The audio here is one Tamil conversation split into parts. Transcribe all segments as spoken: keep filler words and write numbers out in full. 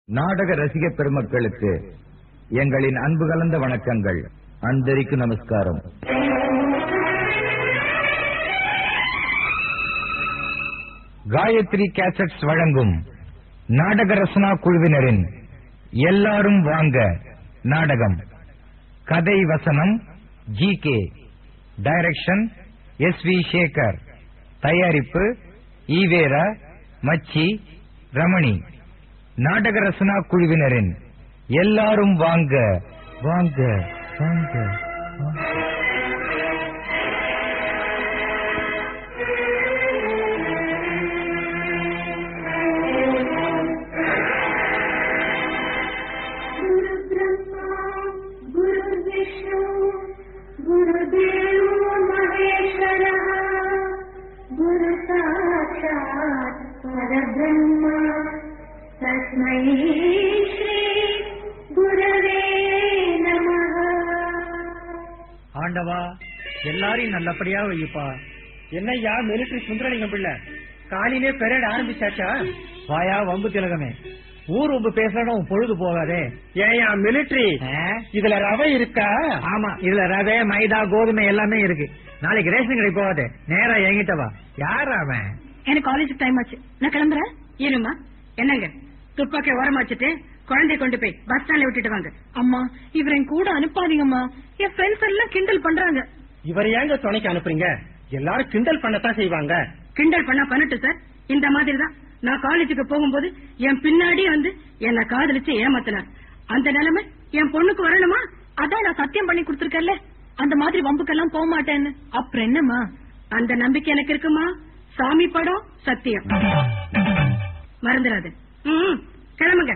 நாடக ரசிக பெருமக்களுக்கு எங்களின் அன்பு கலந்த வணக்கங்கள். அந்தரிக்கு நமஸ்காரம். காயத்ரி கேசட்ஸ் வழங்கும் நாடக ரசனா குழுவினரின் எல்லாரும் வாங்க நாடகம். கதை வசனம் G K, direction S V Sekhar, தயாரிப்பு ஈவேரா, மச்சி, ரமணி. நாடக ரசனா குழுவினரின் எல்லாரும் வாங்க வாங்க வாங்க. ஆண்டவா, எல்லாரையும் நல்லபடியா வைப்பா. என்னையா மிலிட்டரி சுந்தரலிங்கம் பிள்ளை, காலையிலே பெரேட் ஆரம்பிச்சாச்சா? வாயா வம்பு திலகமே, ஊர் வம்பு பேசணும், பொழுது போகாதே. ஏயா மிலிட்டரி, இதுல ரவை இருக்கா? ஆமா, இதுல ரவை, மைதா, கோதுமை எல்லாமே இருக்கு. நாளைக்கு ரேஷன் கடை போகாதே, நேரா என்கிட்ட வா. யார் அவன்? எனக்கு காலேஜ் டைம் ஆச்சு, நான் கிளம்புறேன். இருமா. என்னங்க துப்பாக்கி ஓரமா வச்சுட்டு குழந்தைய கொண்டு போய் பஸ் ஸ்டாண்ட்ல விட்டுட்டு வாங்க. அம்மா, இவரை கூட அனுப்பாதீங்கம்மா, என் ஃப்ரெண்ட்ஸ் எல்லாம் கிண்டல் பண்றாங்க. இவரை ஏங்க துணைக்கு அனுப்புறீங்க? எல்லாரும் கிண்டல் பண்ணத்தான் செய்வாங்க. கிண்டல் பண்ணா பண்ணட்டு சார். இந்த மாதிரி தான் நான் காலேஜுக்கு போகும்போது என் பின்னாடி வந்து என்ன காதலிச்சு ஏமாத்தினார். அந்த நிலைமை என் பொண்ணுக்கு வரணுமா? அதான் நான் சத்தியம் பண்ணி கொடுத்துருக்கேன்ல, அந்த மாதிரி வம்புக்கெல்லாம் போக மாட்டேன்னு. அப்புறம் என்னம்மா, அந்த நம்பிக்கை எனக்கு இருக்குமா? சாமி படம் சத்தியம், மறந்துடாது. ம், கிளம்புங்க.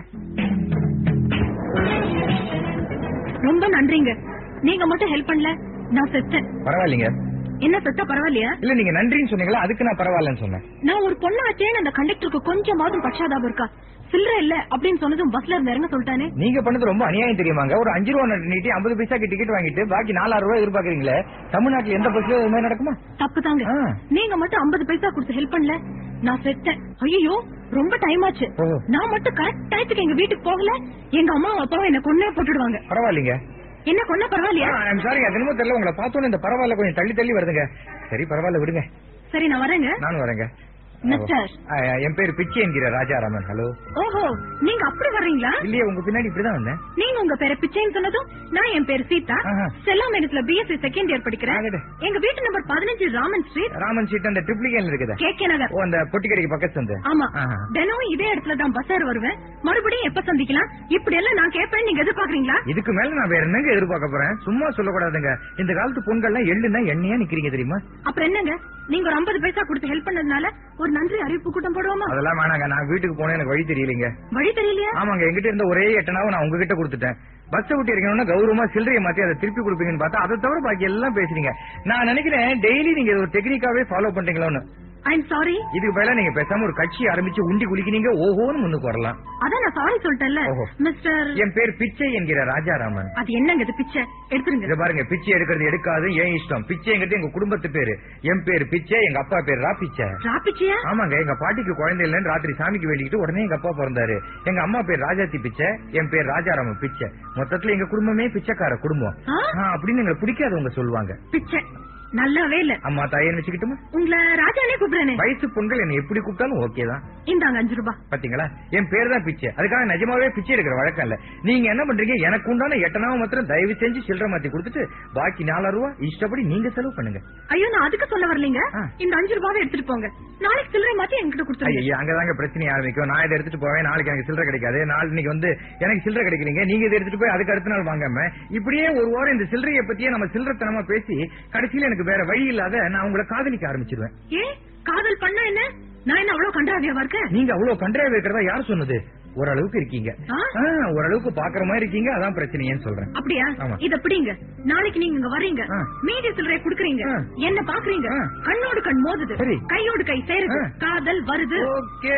ரொம்ப நன்றிங்க, நீங்க மட்டும் ஹெல்ப் பண்ணல, நான் செத்தேன். பரவாயில்லைங்க. என்ன செத்தா பரவாயில்லையா? இல்ல, நீங்க நன்றின்னு சொன்னீங்களா, அதுக்கு நான் பரவாயில்லன்னு சொன்னேன். நான் ஒரு பொண்ணாச்சேன்னு அந்த கண்டக்டருக்கு கொஞ்சமாவது பச்சாதாபம் இருக்கா? சில்லற இல்ல அப்படின்னு சொன்னதும் பஸ்ல இருந்து இறங்க சொல்லிட்டானே. நீங்க பண்ணது ரொம்ப அநியாயம் தெரியுமாங்க. ஒரு அஞ்சு ரூபா நீட்டி ஐம்பது பைசாக்கு டிக்கெட் வாங்கிட்டு பாக்கி நாலாயிரம் ரூபாய் எதிர்பார்க்கறீங்களே. தமிழ்நாட்டுல எந்த பஸ்ல இது மாதிரி நடக்குமா? தப்பு தாங்க. நீங்க மட்டும் ஐம்பது பைசா கொடுத்து ஹெல்ப் பண்ணல, நான் செத்தேன். ஐயோ, ரொம்ப டைம் ஆச்சு. நான் மட்டும் கரெக்ட் டைத்துக்கு எங்க வீட்டுக்கு போகல, எங்க அம்மா அப்பாவும் என்ன கொன்னே போட்டுடுவாங்க. பரவாயில்லைங்க. என்ன கொன்ன பரவாயில்லையா? ஐம் சாரி, அது என்னமோ தெரியல, உங்களை பார்த்தோன்னு இந்த பரவாயில்ல கொஞ்சம் தள்ளி தள்ளி வருதுங்க. சரி பரவாயில்ல, விடுங்க. சரி, நான் வரேங்க. நானும் வரேங்க. மிஸ்டர், என் பேரு பிச்சை என்கிற ராஜாராமன். ஹலோ. ஓஹோ, நீங்க அப்படி வர்றீங்களா? இல்லையே, உங்க பின்னாடி இப்படிதான் வந்தேன். நீங்க உங்க பேரை பிச்சைன்னு சொன்னதும் நான் என் பேரு சீதா, செல்லாம் இடத்துல பிஎஸ்சி செகண்ட் இயர் படிக்கிறேன். எங்க வீட்டு நம்பர் பதினஞ்சு ராமன் ஸ்ட்ரீட். ராமன் ஸ்ட்ரீட் அந்த ட்ரிப்ளிகேன்ல இருக்குது. கே கே நகர். ஓ, அந்த பொட்டிக்கடைக்கு பக்கத்து வந்து. ஆமா, தினமும் இதே இடத்துல தான் பஸ்ஸார் வருவேன். மறுபடியும் எப்ப சந்திக்கலாம் இப்படி எல்லாம் நான் கேட்பேன், நீங்க எதிர்பார்க்கறீங்களா? இதுக்கு மேல நான் வேற என்னங்க எதிர்பார்க்க போறேன்? சும்மா சொல்லக்கூடாதுங்க. இந்த காலத்து பொண்கள்லாம் எள்ளுன்னா எண்ணெயா நிக்கிறீங்க தெரியுமா? அப்புறம் என்னங்க, நீங்க ஒரு ஐம்பது பைசா கொடுத்து ஹெல்ப் பண்ணதுனால ஒரு நன்றி அறிவிப்பு கூட்டம் போடுவோமா? அதெல்லாம் வேணாங்க, நான் வீட்டுக்கு போனேன், எனக்கு வழி தெரியலீங்க. வழி தெரியலையா? ஆமாங்க, எங்கிட்ட இருந்த ஒரே எட்டனாவும் நான் உங்ககிட்ட கொடுத்துட்டேன். பஸ் விட்டு இருக்கணும்னா கௌரவமா சில்லறையை மாத்தி அதை திருப்பி கொடுப்பீங்கன்னு பார்த்தா அதை தவிர பாக்கி எல்லாம் பேசுறீங்க. நான் நினைக்கிறேன் டெய்லி நீங்க ஒரு டெக்னிக்காவே ஃபாலோ பண்றீங்களோன்னு. I'm sorry. இதுக்கு பதிலா நீங்க பேசாம ஒரு கட்சி ஆரம்பிச்சு உண்டி குளிக்கிறீங்க, ஓஹோன்னு முன்னுக்கு வரலாம். அதான் நான் சாரி சொல்லிட்டேன்ல. மிஸ்டர், என் பேர் பிச்சை என்கிற ராஜாராமன். அது என்னங்க இது பிச்சை? எடுத்துருங்க. இத பாருங்க, பிச்சை எடுக்கிறது எடுக்காது ஏன் இஷ்டம். பிச்சைங்கிறது எங்க குடும்பத்து பேரு. என் பேர் பிச்சை, எங்க அப்பா பேர் ரா பிச்சை. ரா பிச்சையா? ஆமாங்க, எங்க பாட்டிக்கு குழந்தை இல்லன்னு ராத்திரி சாமிக்கு வேண்டிக்கிட்டு உடனே எங்க அப்பா பிறந்தாரு. எங்க அம்மா பேர் ராஜாத்தி பிச்சை, என் பேர் ராஜாராமன் பிச்சை. மொத்தத்துல எங்க குடும்பமே பிச்சைக்கார குடும்பம் அப்படின்னு எங்களுக்கு பிடிக்காதவங்க சொல்லுவாங்க. பிச்சை நல்லாவே இல்ல. அம்மா தாயே நினைச்சுக்கிட்டுமா? உங்களை ராஜானே கூப்பிடுறேன். வயசு பொண்கள் என்ன எப்படி கூப்பிட்டாலும் ஓகே தான். இந்தாங்க அஞ்சு ரூபாய். பாத்தீங்களா, என் பேர் தான் பிச்சை. அதுக்காக நிஜமாவே பிச்சை எடுக்கிற வழக்கம் இல்ல. நீங்க என்ன பண்றீங்க, எனக்கு உண்டான எட்டனாவும் மாத்திரம் தயவு செஞ்சு சில்லறை மாத்தி கொடுத்துட்டு பாக்கி நாலாயிரம் ரூபாய் இஷ்டப்படி நீங்க செலவு பண்ணுங்க. ஐயோ, நான் அதுக்கு சொல்ல வரலீங்க. இந்த அஞ்சு ரூபாவை எடுத்துட்டு போங்க, நாளைக்கு சில்லறை மாத்தி என்கிட்ட கொடுத்துருங்க. ஐயா, அங்கதாங்க பிரச்சனை ஆரம்பிக்கும். நான் இதை எடுத்துட்டு போவேன், நாளைக்கு எனக்கு சில்லறை கிடைக்காது. நாளைக்கு வந்து எனக்கு சில்லறை கிடைக்கிறீங்க, நீங்க இதை எடுத்துட்டு போய் அதுக்கு அடுத்த நாள் வாங்காம இப்படியே ஒரு வாரம் இந்த சில்லறையை பத்தியே நம்ம சில்லறைத்தனமா பேசி கடைசியில எனக்கு வேற வழி இல்லாத நான் உங்களை காதலிக்க ஆரம்பிச்சிருவேன். ஏ, காதல் பண்ணா என்ன? நான் என்ன அவ்வளவு கன்றாவியாவா இருக்கேன்? நீங்க அவ்வளவு கன்றாவியா இருக்கிறதா யார் சொன்னது? ஓரளவுக்கு இருக்கீங்க, ஓரளவுக்கு பாக்குற மாதிரி இருக்கீங்க, அதான் பிரச்சனைன்னு சொல்றேன். அப்படியா? இத பிடிங்க, நாளைக்கு நீங்க இங்க வர்றீங்க, மீதி சில்லறை குடுக்கறீங்க, என்ன பாக்குறீங்க, கண்ணோடு கண் மோதுது, கையோடு கை சேருது, காதல் வருது. ஓகே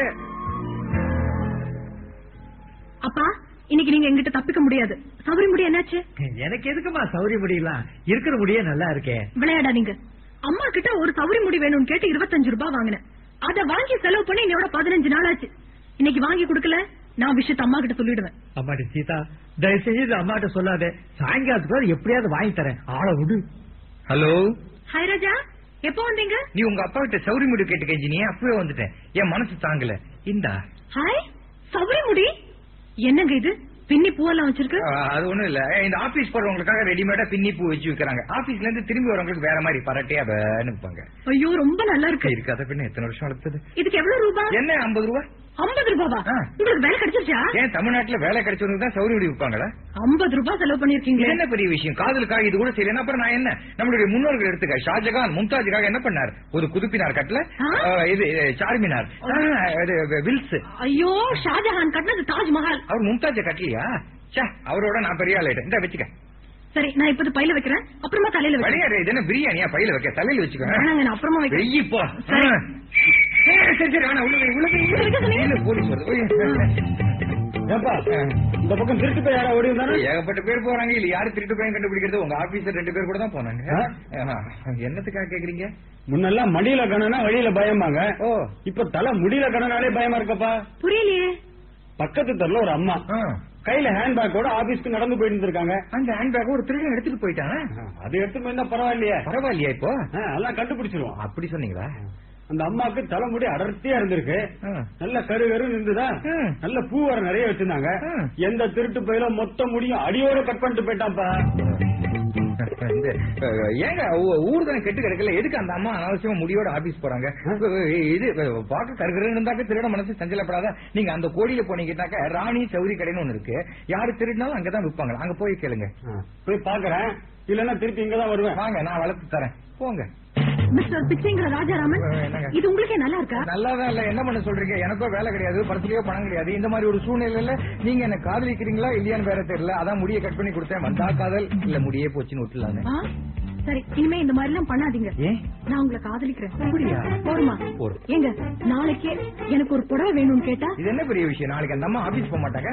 அப்பா, இன்னைக்கு நீங்க எங்கிட்ட தப்பிக்க முடியாது. சௌரி முடி என்னாச்சு? எனக்கு எதுக்குமா சௌரி முடியலாம், இருக்கிற முடிய நல்லா இருக்கேன். விளையாடாதீங்க. அம்மா கிட்ட ஒரு சௌரி முடி வேணும்னு கேட்டு இருபத்தஞ்சு ரூபாய் வாங்கினேன். அத வாங்கி செலவு பண்ணி என்னோட பதினஞ்சு நாள் ஆச்சு. இன்னைக்கு வாங்கி கொடுக்கல, நான் விஷயத்த அம்மா கிட்ட சொல்லிடுவேன். அம்மாடி சீதா, தயவு செஞ்சு அம்மாட்ட சொல்லாத. சாயங்காலத்துக்கு எப்படியாவது வாங்கி தரேன், ஆளை விடு. ஹலோ. ஹாய் ராஜா, எப்போ வந்தீங்க? நீ உங்க அப்பா கிட்ட சௌரி முடி கேட்டு கெஞ்சி அப்பவே வந்துட்டேன். என் மனசு தாங்கல. இந்தா. ஹாய், சௌரி முடி என்னங்க இது? பின்னி பூவெல்லாம் வச்சிருக்கு. அது ஒண்ணும் இல்ல, இந்த ஆபீஸ் போறவங்களுக்காக ரெடிமேடா பின்னி பூ வச்சு விக்கிறாங்க. ஆபீஸ்ல இருந்து திரும்பி வரவங்களுக்கு வேற மாதிரி பரட்டையா அனுப்பாங்க. ஐயோ, ரொம்ப நல்லா இருக்கு. இருக்காத பின்ன எத்தனை வருஷம் வளர்த்தது. இதுக்கு எவ்வளவு ரூபாய்? என்ன, ஐம்பது ரூபாய். ஐம்பது ரூபாவா? உங்களுக்கு வேலை கிடைச்சிருச்சா? ஏன் தமிழ்நாட்டுல வேலை கிடைச்சவங்க தான் சௌரி முடி விற்பாங்களா? ஐம்பது ரூபாய் செலவு பண்ணிருக்கீங்க. என்ன பெரிய விஷயம், காதலுக்காக இது கூட செய்யல. அப்புறம் நான் என்ன, நம்மளுடைய முன்னோர்கள் எடுத்துக்க, ஷாஜகான் மும்தாஜுக்காக என்ன பண்ணார்? ஒரு குதுப்பினார் கட்டல, இது சார்மினார், வில்ஸ். ஐயோ, ஷாஜகான் கட்டினது தாஜ்மஹால். அவர் மும்தாஜ கட்டலையா? அவரோட நான் பெரிய ஆள் ஆயிட்டேன். வச்சுக்க. சரி, நான் இப்ப பையில வைக்கிறேன், அப்புறமா தலையில வைக்கிறேன். இது என்ன பிரியாணியா? பையில வைக்க, தலையில வச்சுக்கோ. நான் அப்புறமா வைக்கிறேன். இந்த பக்கம் திருட்டு போய் யாரா ஓடி வந்தாங்க? ஏகப்பட்ட பேர் போறாங்க. இல்ல யாரு திருட்டு போய் கண்டுபிடிக்கிறது? உங்க ஆபீஸ்ல ரெண்டு பேர் கூட தான் போனாங்க. என்னத்துக்காக கேக்குறீங்க? முன்னெல்லாம் மடியில கணனா வழியில பயமாங்க. ஓ, இப்ப தலை முடியல கணனாலே பயமா இருக்கப்பா. புரியலையே. பக்கத்து தெருல ஒரு அம்மா கையில ஹேண்ட் பேக்கோட ஆபீஸ்க்கு நடந்து போயிட்டு இருக்காங்க. அந்த ஹேண்ட் பேக் ஒரு திருடன் எடுத்துட்டு போயிட்டாங்க. அது எடுத்து போயிருந்தா பரவாயில்லையா? பரவாயில்லையா? இப்போ எல்லாம் கண்டுபிடிச்சிருவோம். அப்படி சொன்னீங்களா? அந்த அம்மாக்கு தலைமுடி அடர்த்தியா இருந்திருக்கு, நல்ல கரு கரு இருந்துதா, நல்ல பூ வர நிறைய வச்சிருந்தாங்க. எந்த திருட்டு போயில மொத்த முடியும் அடியோட கட் பண்ணிட்டு போயிட்டான்ப்பா. ஏங்க ஊர் தான் கெட்டு கிடக்கல, எதுக்கு அந்த அம்மா அனாவசியமா முடியோட ஆபீஸ் போறாங்க? இது பாக்க கருகரு இருந்தாக்க திருட மனசு சஞ்சலப்படாத. நீங்க அந்த கோடியில போனீங்கன்னாக்க ராணி சௌரி கடைன்னு ஒண்ணு இருக்கு, யாரு திருடினாலும் அங்கதான் விற்பாங்க. அங்க போய் கேளுங்க. போய் பாக்குறேன், இல்லன்னா திருப்பி இங்கதான் வருவேன். வாங்க, நான் வளர்த்து தரேன், போங்க. மிஸ்டர் பிச்சைங்கிற ராஜாராமன், இது உங்களுக்கே நல்லா இருக்கா? நல்லாதான் இல்ல. என்ன பண்ண சொல்றீங்க? எனக்கோ வேலை கிடையாது, படத்துலயோ பணம் கிடையாது. இந்த மாதிரி ஒரு சூழ்நிலையில நீங்க என்ன காதலிக்கிறீங்களா இல்லையான்னு வேற தெரியல. அதான் முடிய கட் பண்ணி கொடுத்தேன். வந்தா காதல், இல்ல முடியே போச்சுன்னு விட்டுலாங்க. சரி, இனிமே இந்த மாதிரி எல்லாம் பண்ணாதீங்க. நான் உங்களை காதலிக்கிறேன். போருமா? ஏங்க, நாளைக்கே எனக்கு ஒரு புடவை வேணும்னு கேட்டா இது என்ன பெரிய விஷயம்? நாளைக்கு அந்த அம்மா ஆபீஸ் போக மாட்டாங்க.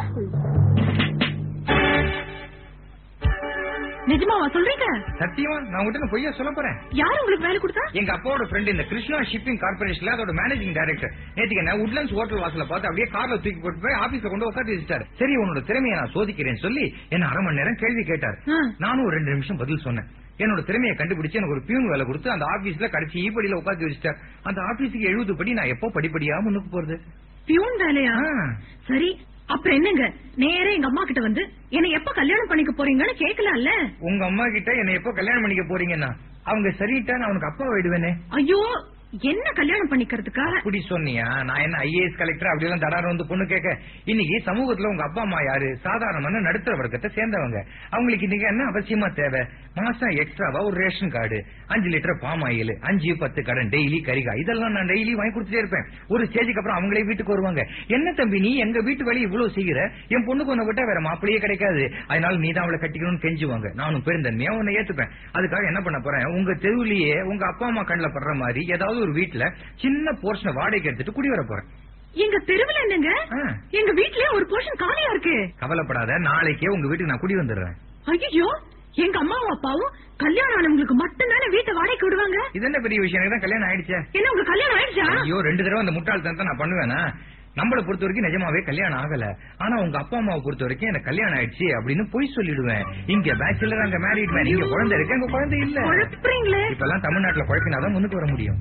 நிஜமாவா சொல்றீங்க? சத்தியமா நான் உங்ககிட்ட பொய்யா சொல்ல போறேன். யாரு உங்களுக்கு வேலை கொடுத்தா? எங்க அப்பாவோட ஃப்ரெண்ட், இந்த கிருஷ்ணா ஷிப்பிங் கார்பரேஷன்ல அதோட மேனேஜிங் டைரக்டர். நேற்றுக்கு என்ன உட்லண்ட்ஸ் ஹோட்டல் வாசல பார்த்து அப்படியே கார்ல தூக்கி போட்டு போய் ஆபீஸ்ல கொண்டு உட்காந்து வச்சுட்டாரு. சரி, உன்னோட திறமையை நான் சோதிக்கிறேன்னு சொல்லி என்ன அரை மணி நேரம் கேள்வி கேட்டார். நானும் ஒரு ரெண்டு நிமிஷம் பதில் சொன்னேன். என்னோட திறமையை கண்டுபிடிச்சு எனக்கு ஒரு பியூன் வேலை கொடுத்து அந்த ஆபீஸ்ல கடைசி ஈப்படியில உட்காந்து வச்சுட்டார். அந்த ஆபீஸுக்கு எழுபது படி நான் எப்போ படிப்படியா முன்னுக்கு போறது? பியூன் வேலையா? சரி, அப்புறம் என்னங்க, நேரே எங்க அம்மா கிட்ட வந்து என்ன எப்ப கல்யாணம் பண்ணிக்க போறீங்கன்னு கேட்கலாம்ல. உங்க அம்மா கிட்ட என்ன எப்ப கல்யாணம் பண்ணிக்க போறீங்கன்னா அவங்க சரிட்டா நான் உனக்கு அப்பா ஆயிடுவேனே. ஐயோ, என்ன கல்யாணம் பண்ணிக்கிறதுக்கா அப்படி சொன்னியா? நான் என்ன ஐஏஎஸ் கலெக்டர் அப்படி எல்லாம் தடாரம் வந்து பொண்ணு கேட்க. இன்னைக்கு சமூகத்துல உங்க அப்பா அம்மா யாரு? சாதாரணமான நடுத்தர வர்க்கத்தை சேர்ந்தவங்க. அவங்களுக்கு இன்னைக்கு என்ன அவசியமா தேவை? மாசம் எக்ஸ்ட்ராவா ஒரு ரேஷன் கார்டு, அஞ்சு லிட்டர் பாம் ஆயில், அஞ்சு பத்து கடன், டெய்லி கரிகா, இதெல்லாம் நான் டெய்லி வாங்கி கொடுத்துட்டே இருப்பேன். ஒரு ஸ்டேஜுக்கு அப்புறம் அவங்களே வீட்டுக்கு வருவாங்க. என்ன தம்பி நீ எங்க வீட்டு வழி இவ்வளவு செய்யற? என் பொண்ணுக்கு ஒன்ன விட்டா வேற மாப்பிளையே கிடைக்காது, அதனால நீ தான் அவளை கட்டிக்கணும்னு கெஞ்சுவாங்க. நானும் பெருந்தன்மையா உன்னை ஏத்துப்பேன். அதுக்காக என்ன பண்ண போறேன்? உங்க தெருவிலேயே உங்க அப்பா அம்மா கண்ணுல படுற மாதிரி ஏதாவது ஒரு வீட்டுல சின்ன போர்ஷனை வாடகைக்கு எடுத்துட்டு குடி வர போறேன். எங்க தெருவில் என்னங்க? எங்க வீட்லயே ஒரு போர்ஷன் காலியா இருக்கு. கவலைப்படாத, நாளைக்கே உங்க வீட்டுக்கு நான் குடி வந்துடுறேன். ஐயோ, எங்க அம்மாவும் அப்பாவும் கல்யாணம் ஆனவங்களுக்கு மட்டும் தானே வீட்டை வாடகைக்கு விடுவாங்க. இது என்ன பெரிய விஷயம்? எனக்கு தான் கல்யாணம் ஆயிடுச்சா? என்ன உங்க கல்யாணம் ஆயிடுச்சா? ஐயோ, ரெண்டு தடவை அந்த முட்டாள்தனத்தை நான் பண்ணுவேனா? நம்மளை பொறுத்த வரைக்கும் நிஜமாவே கல்யாணம் ஆகல, ஆனா உங்க அப்பா அம்மாவை பொறுத்த வரைக்கும் எனக்கு கல்யாணம் ஆயிடுச்சு அப்படின்னு பொய் சொல்லிடுவேன். இங்க பேச்சுலர், அங்க மேரிட் மேன், இங்க குழந்தை இருக்கு, அங்க குழந்தை இல்ல. இப்ப எல்லாம் தமிழ்நாட்டுல குழப்பினாதான் முன்னுக்கு வர முடியும்.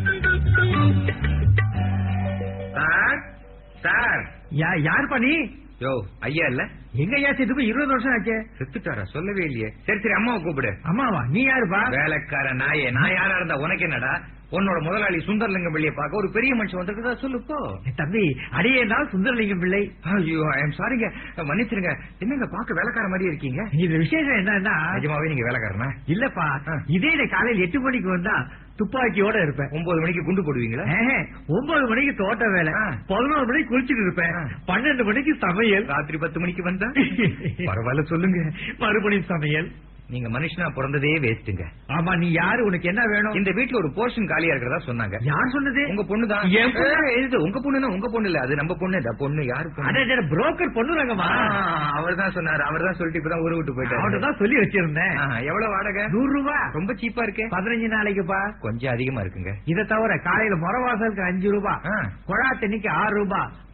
சார் சார், யார் பண்ணி? யோ ஐயா இல்ல? எங்க ஐயா செத்துக்கு இருபது வருஷம் ஆச்சு. செத்துட்டாரா? சொல்லவே இல்லையே. சரி சரி, அம்மாவை கூப்பிடு. அம்மாவா? நீ யாருப்பா? வேலைக்கார நாயே, நான் யாரா இருந்தா உனக்கு என்னடா? உன்னோட முதலாளி சுந்தரலிங்கம் பிள்ளைய பார்க்க ஒரு பெரிய மனுஷன் வந்திருக்கா, சொல்லுப்போ. தம்பி, அடியே தான் சுந்தரலிங்கம் பிள்ளை. ஐயோ, ஐ எம் சாரிங்க, மன்னிச்சிருங்க. என்னங்க பாக்க வேலைக்கார மாதிரி இருக்கீங்க? இது விசேஷம் என்னன்னா, நிஜமாவே நீங்க வேலைக்காரனா? இல்லப்பா, இதே காலையில் எட்டு மணிக்கு வந்தா துப்பாக்கியோட இருப்பேன். ஒன்பது மணிக்கு குண்டு போடுவீங்களா? ஒன்பது மணிக்கு தோட்ட வேலை, பதினோரு மணிக்கு குளிச்சுட்டு இருப்பேன், பன்னெண்டு மணிக்கு சமையல், ராத்திரி பத்து மணிக்கு வந்தா பரவாயில்ல சொல்லுங்க, மறுபடியும் சமையல். நீங்க மனுஷனா பிறந்ததே வேஸ்ட்டுங்க. ஆமா, நீ யாரு? உனக்கு என்ன வேணும்? இந்த வீட்டுல ஒரு போர்ஷன் காலியா இருக்கிறதா சொன்னாங்க. யார் சொன்னது? உங்க பொண்ணுதான். உங்க பொண்ணுன்னா உங்க பொண்ணு இல்ல, அது நம்ம பொண்ணு. பொண்ணு யாரு? புரோக்கர் பொண்ணு தாங்கம்மா. அவர் தான் சொன்னாரு, அவர் தான் சொல்லிட்டு இப்பதான் ஊரு விட்டு போயிட்டாரு. அவர்தான் சொல்லி வச்சிருந்தேன். எவ்வளவு வாடகை? நூறு ரூபாய். ரொம்ப சீப்பா இருக்கு. பதினஞ்சு நாளைக்குப்பா. கொஞ்சம் அதிகமா இருக்குங்க. இதை தவிர காலையில முறவாசலுக்கு அஞ்சு ரூபாய், கொழா தண்ணிக்கு ஆறு ரூபாய்,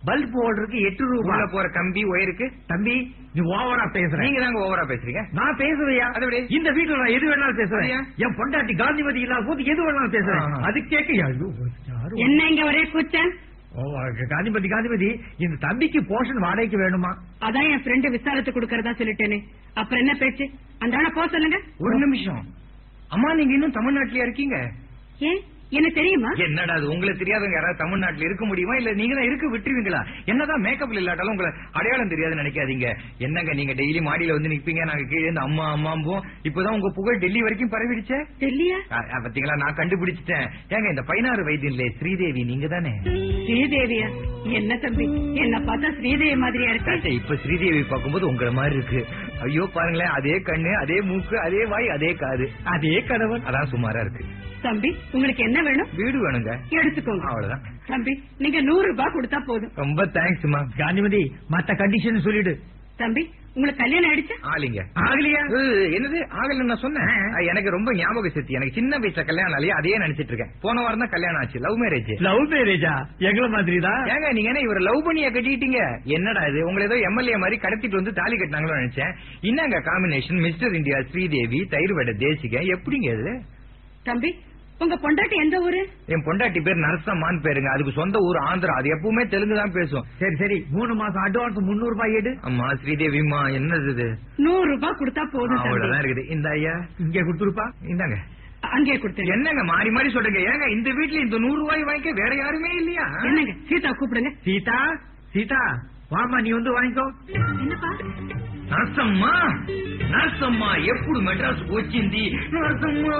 பல்ப் ஹோல்டருக்கு எட்டு உள்ள ரூபாய். போற கம்பி ஒயருக்கு. தம்பி நீ ஓவரா பேசுற. நீங்க தாங்க ஓவரா பேசுறீங்க. நான் பேசுவையா? அதை விட. இந்த வீட்டுல நான் எது வேணாலும் பேசுறேன். அப்படியா? என் பொண்டாட்டி காந்திமதி இல்லாத போது எது வேணாலும் பேசுறேன். ஆஹா. அது கேட்க யாரு? யாரு? என்ன இங்க ஒரே கூச்சம்? ஓ, காந்திமதி காந்திமதி இந்த தம்பிக்கு போஷன் வாடகைக்கு வேணுமா? அதான் என் ஃப்ரெண்டு விசாரத்து கொடுக்கறதா சொல்லிட்டேனே. அப்புறம் என்ன பேச்சு? அந்த ஆளை போக சொல்லுங்க. ஒரு நிமிஷம். அம்மா நீங்க இன்னும் தமிழ்நாட்டிலயா இருக்கீங்க? ஏன் எனக்கு தெரியுமா? என்னடா அது உங்களுக்கு தெரியாதவங்க யாராவது தமிழ்நாட்டுல இருக்க முடியுமா? இல்ல நீங்க தான் இருக்க விட்டுருவீங்களா? என்னதான் மேக்கப்ல இல்லாட்டாலும் உங்களை அடையாளம் தெரியாதுன்னு நினைக்காதீங்க. என்னங்க நீங்க டெய்லி மாடியில வந்து நிப்பீங்க, நாங்க கீழே இருந்து அம்மா அம்மாம்போம். இப்பதான் உங்க புகழ் டெல்லி வரைக்கும் பரவிடுச்சே. தெரியலையா? பாத்தீங்களா, நான் கண்டுபிடிச்சிட்டேன். ஏங்க இந்த பதினாறு வயதிலே ஸ்ரீதேவி நீங்க தானே? ஸ்ரீதேவியா? என்ன தம்பி என்ன பார்த்தா ஸ்ரீதேவி மாதிரியா இருக்கு? இப்ப ஸ்ரீதேவி பார்க்கும்போது உங்களை மாதிரி இருக்கு. ஐயோ பாருங்களேன், அதே கண்ணு, அதே மூக்கு, அதே வாய், அதே காது, அதே கணவன். அதான் சுமாரா இருக்கு. தம்பி உங்களுக்கு என்ன வேணும்? வீடு வேணுங்க. எடுத்துக்கோங்க. அவ்வளவுதான். தம்பி நீங்க நூறு ரூபாய் கொடுத்தா போதும். ரொம்ப தேங்க்ஸ்மா. காந்திமதி மத்த கண்டிஷன் சொல்லிடு. தம்பி உங்களுக்கு கல்யாணம் ஆயிடுச்சா? ஆலிங்க. ஆகலையா? ஏய், என்னது ஆகலன்னு நான் சொன்னேன்? எனக்கு ரொம்ப ஞாபக சக்தி. எனக்கு சின்ன வயசுல கல்யாணம் ஆலையே அதே நினைச்சிட்டு இருக்கேன். போன வாரம் தான் கல்யாணம் ஆச்சு. Love marriage. லவ் மேரேஜா? எங்களை மாதிரி தான். ஏங்க நீங்க என்ன இவரை லவ் பண்ணியா கட்டிட்டீங்க? என்னடா இது, உங்களை ஏதோ எம்எல்ஏ மாதிரி கடத்திட்டு வந்து தாலி கட்டினாங்களோ நினைச்சேன். என்னங்க காம்பினேஷன், மிஸ்டர் இந்தியா ஸ்ரீதேவி, தயிர் வடை தேசிக, எப்படிங்க இது? தம்பி உங்க பொண்டாட்டி எந்த ஊரு? என் பொண்டாட்டி பேர் நரசம்மான்னு பேருங்க. அதுக்கு சொந்த ஊர் ஆந்திரா. அது எப்பவுமே தெலுங்கு தான் பேசும். சரி சரி, மூணு மாசம் அட்வான்ஸ் முன்னூறு ரூபாய் எடு. அம்மா ஸ்ரீதேவிமா, என்னது இது? நூறு ரூபாய் கொடுத்தா போதும். அவ்வளவுதான் இருக்குது. இந்த ஐயா இங்கே கொடுத்துருப்பா. இந்தாங்க. அங்கே கொடுத்து. என்னங்க மாறி மாறி சொல்றீங்க? ஏங்க இந்த வீட்டுல இந்த நூறு ரூபாய் வாங்கிக்க வேற யாருமே இல்லையா? என்னங்க சீதா கூப்பிடுங்க. சீதா சீதா வாமா, நீ வந்து வாங்கிக்கோ. என்னப்பா? నర్సమ్మా నర్సమ్మా ఎప్పుడు మెడ్రాస్ వచ్చింది? నర్సమ్మా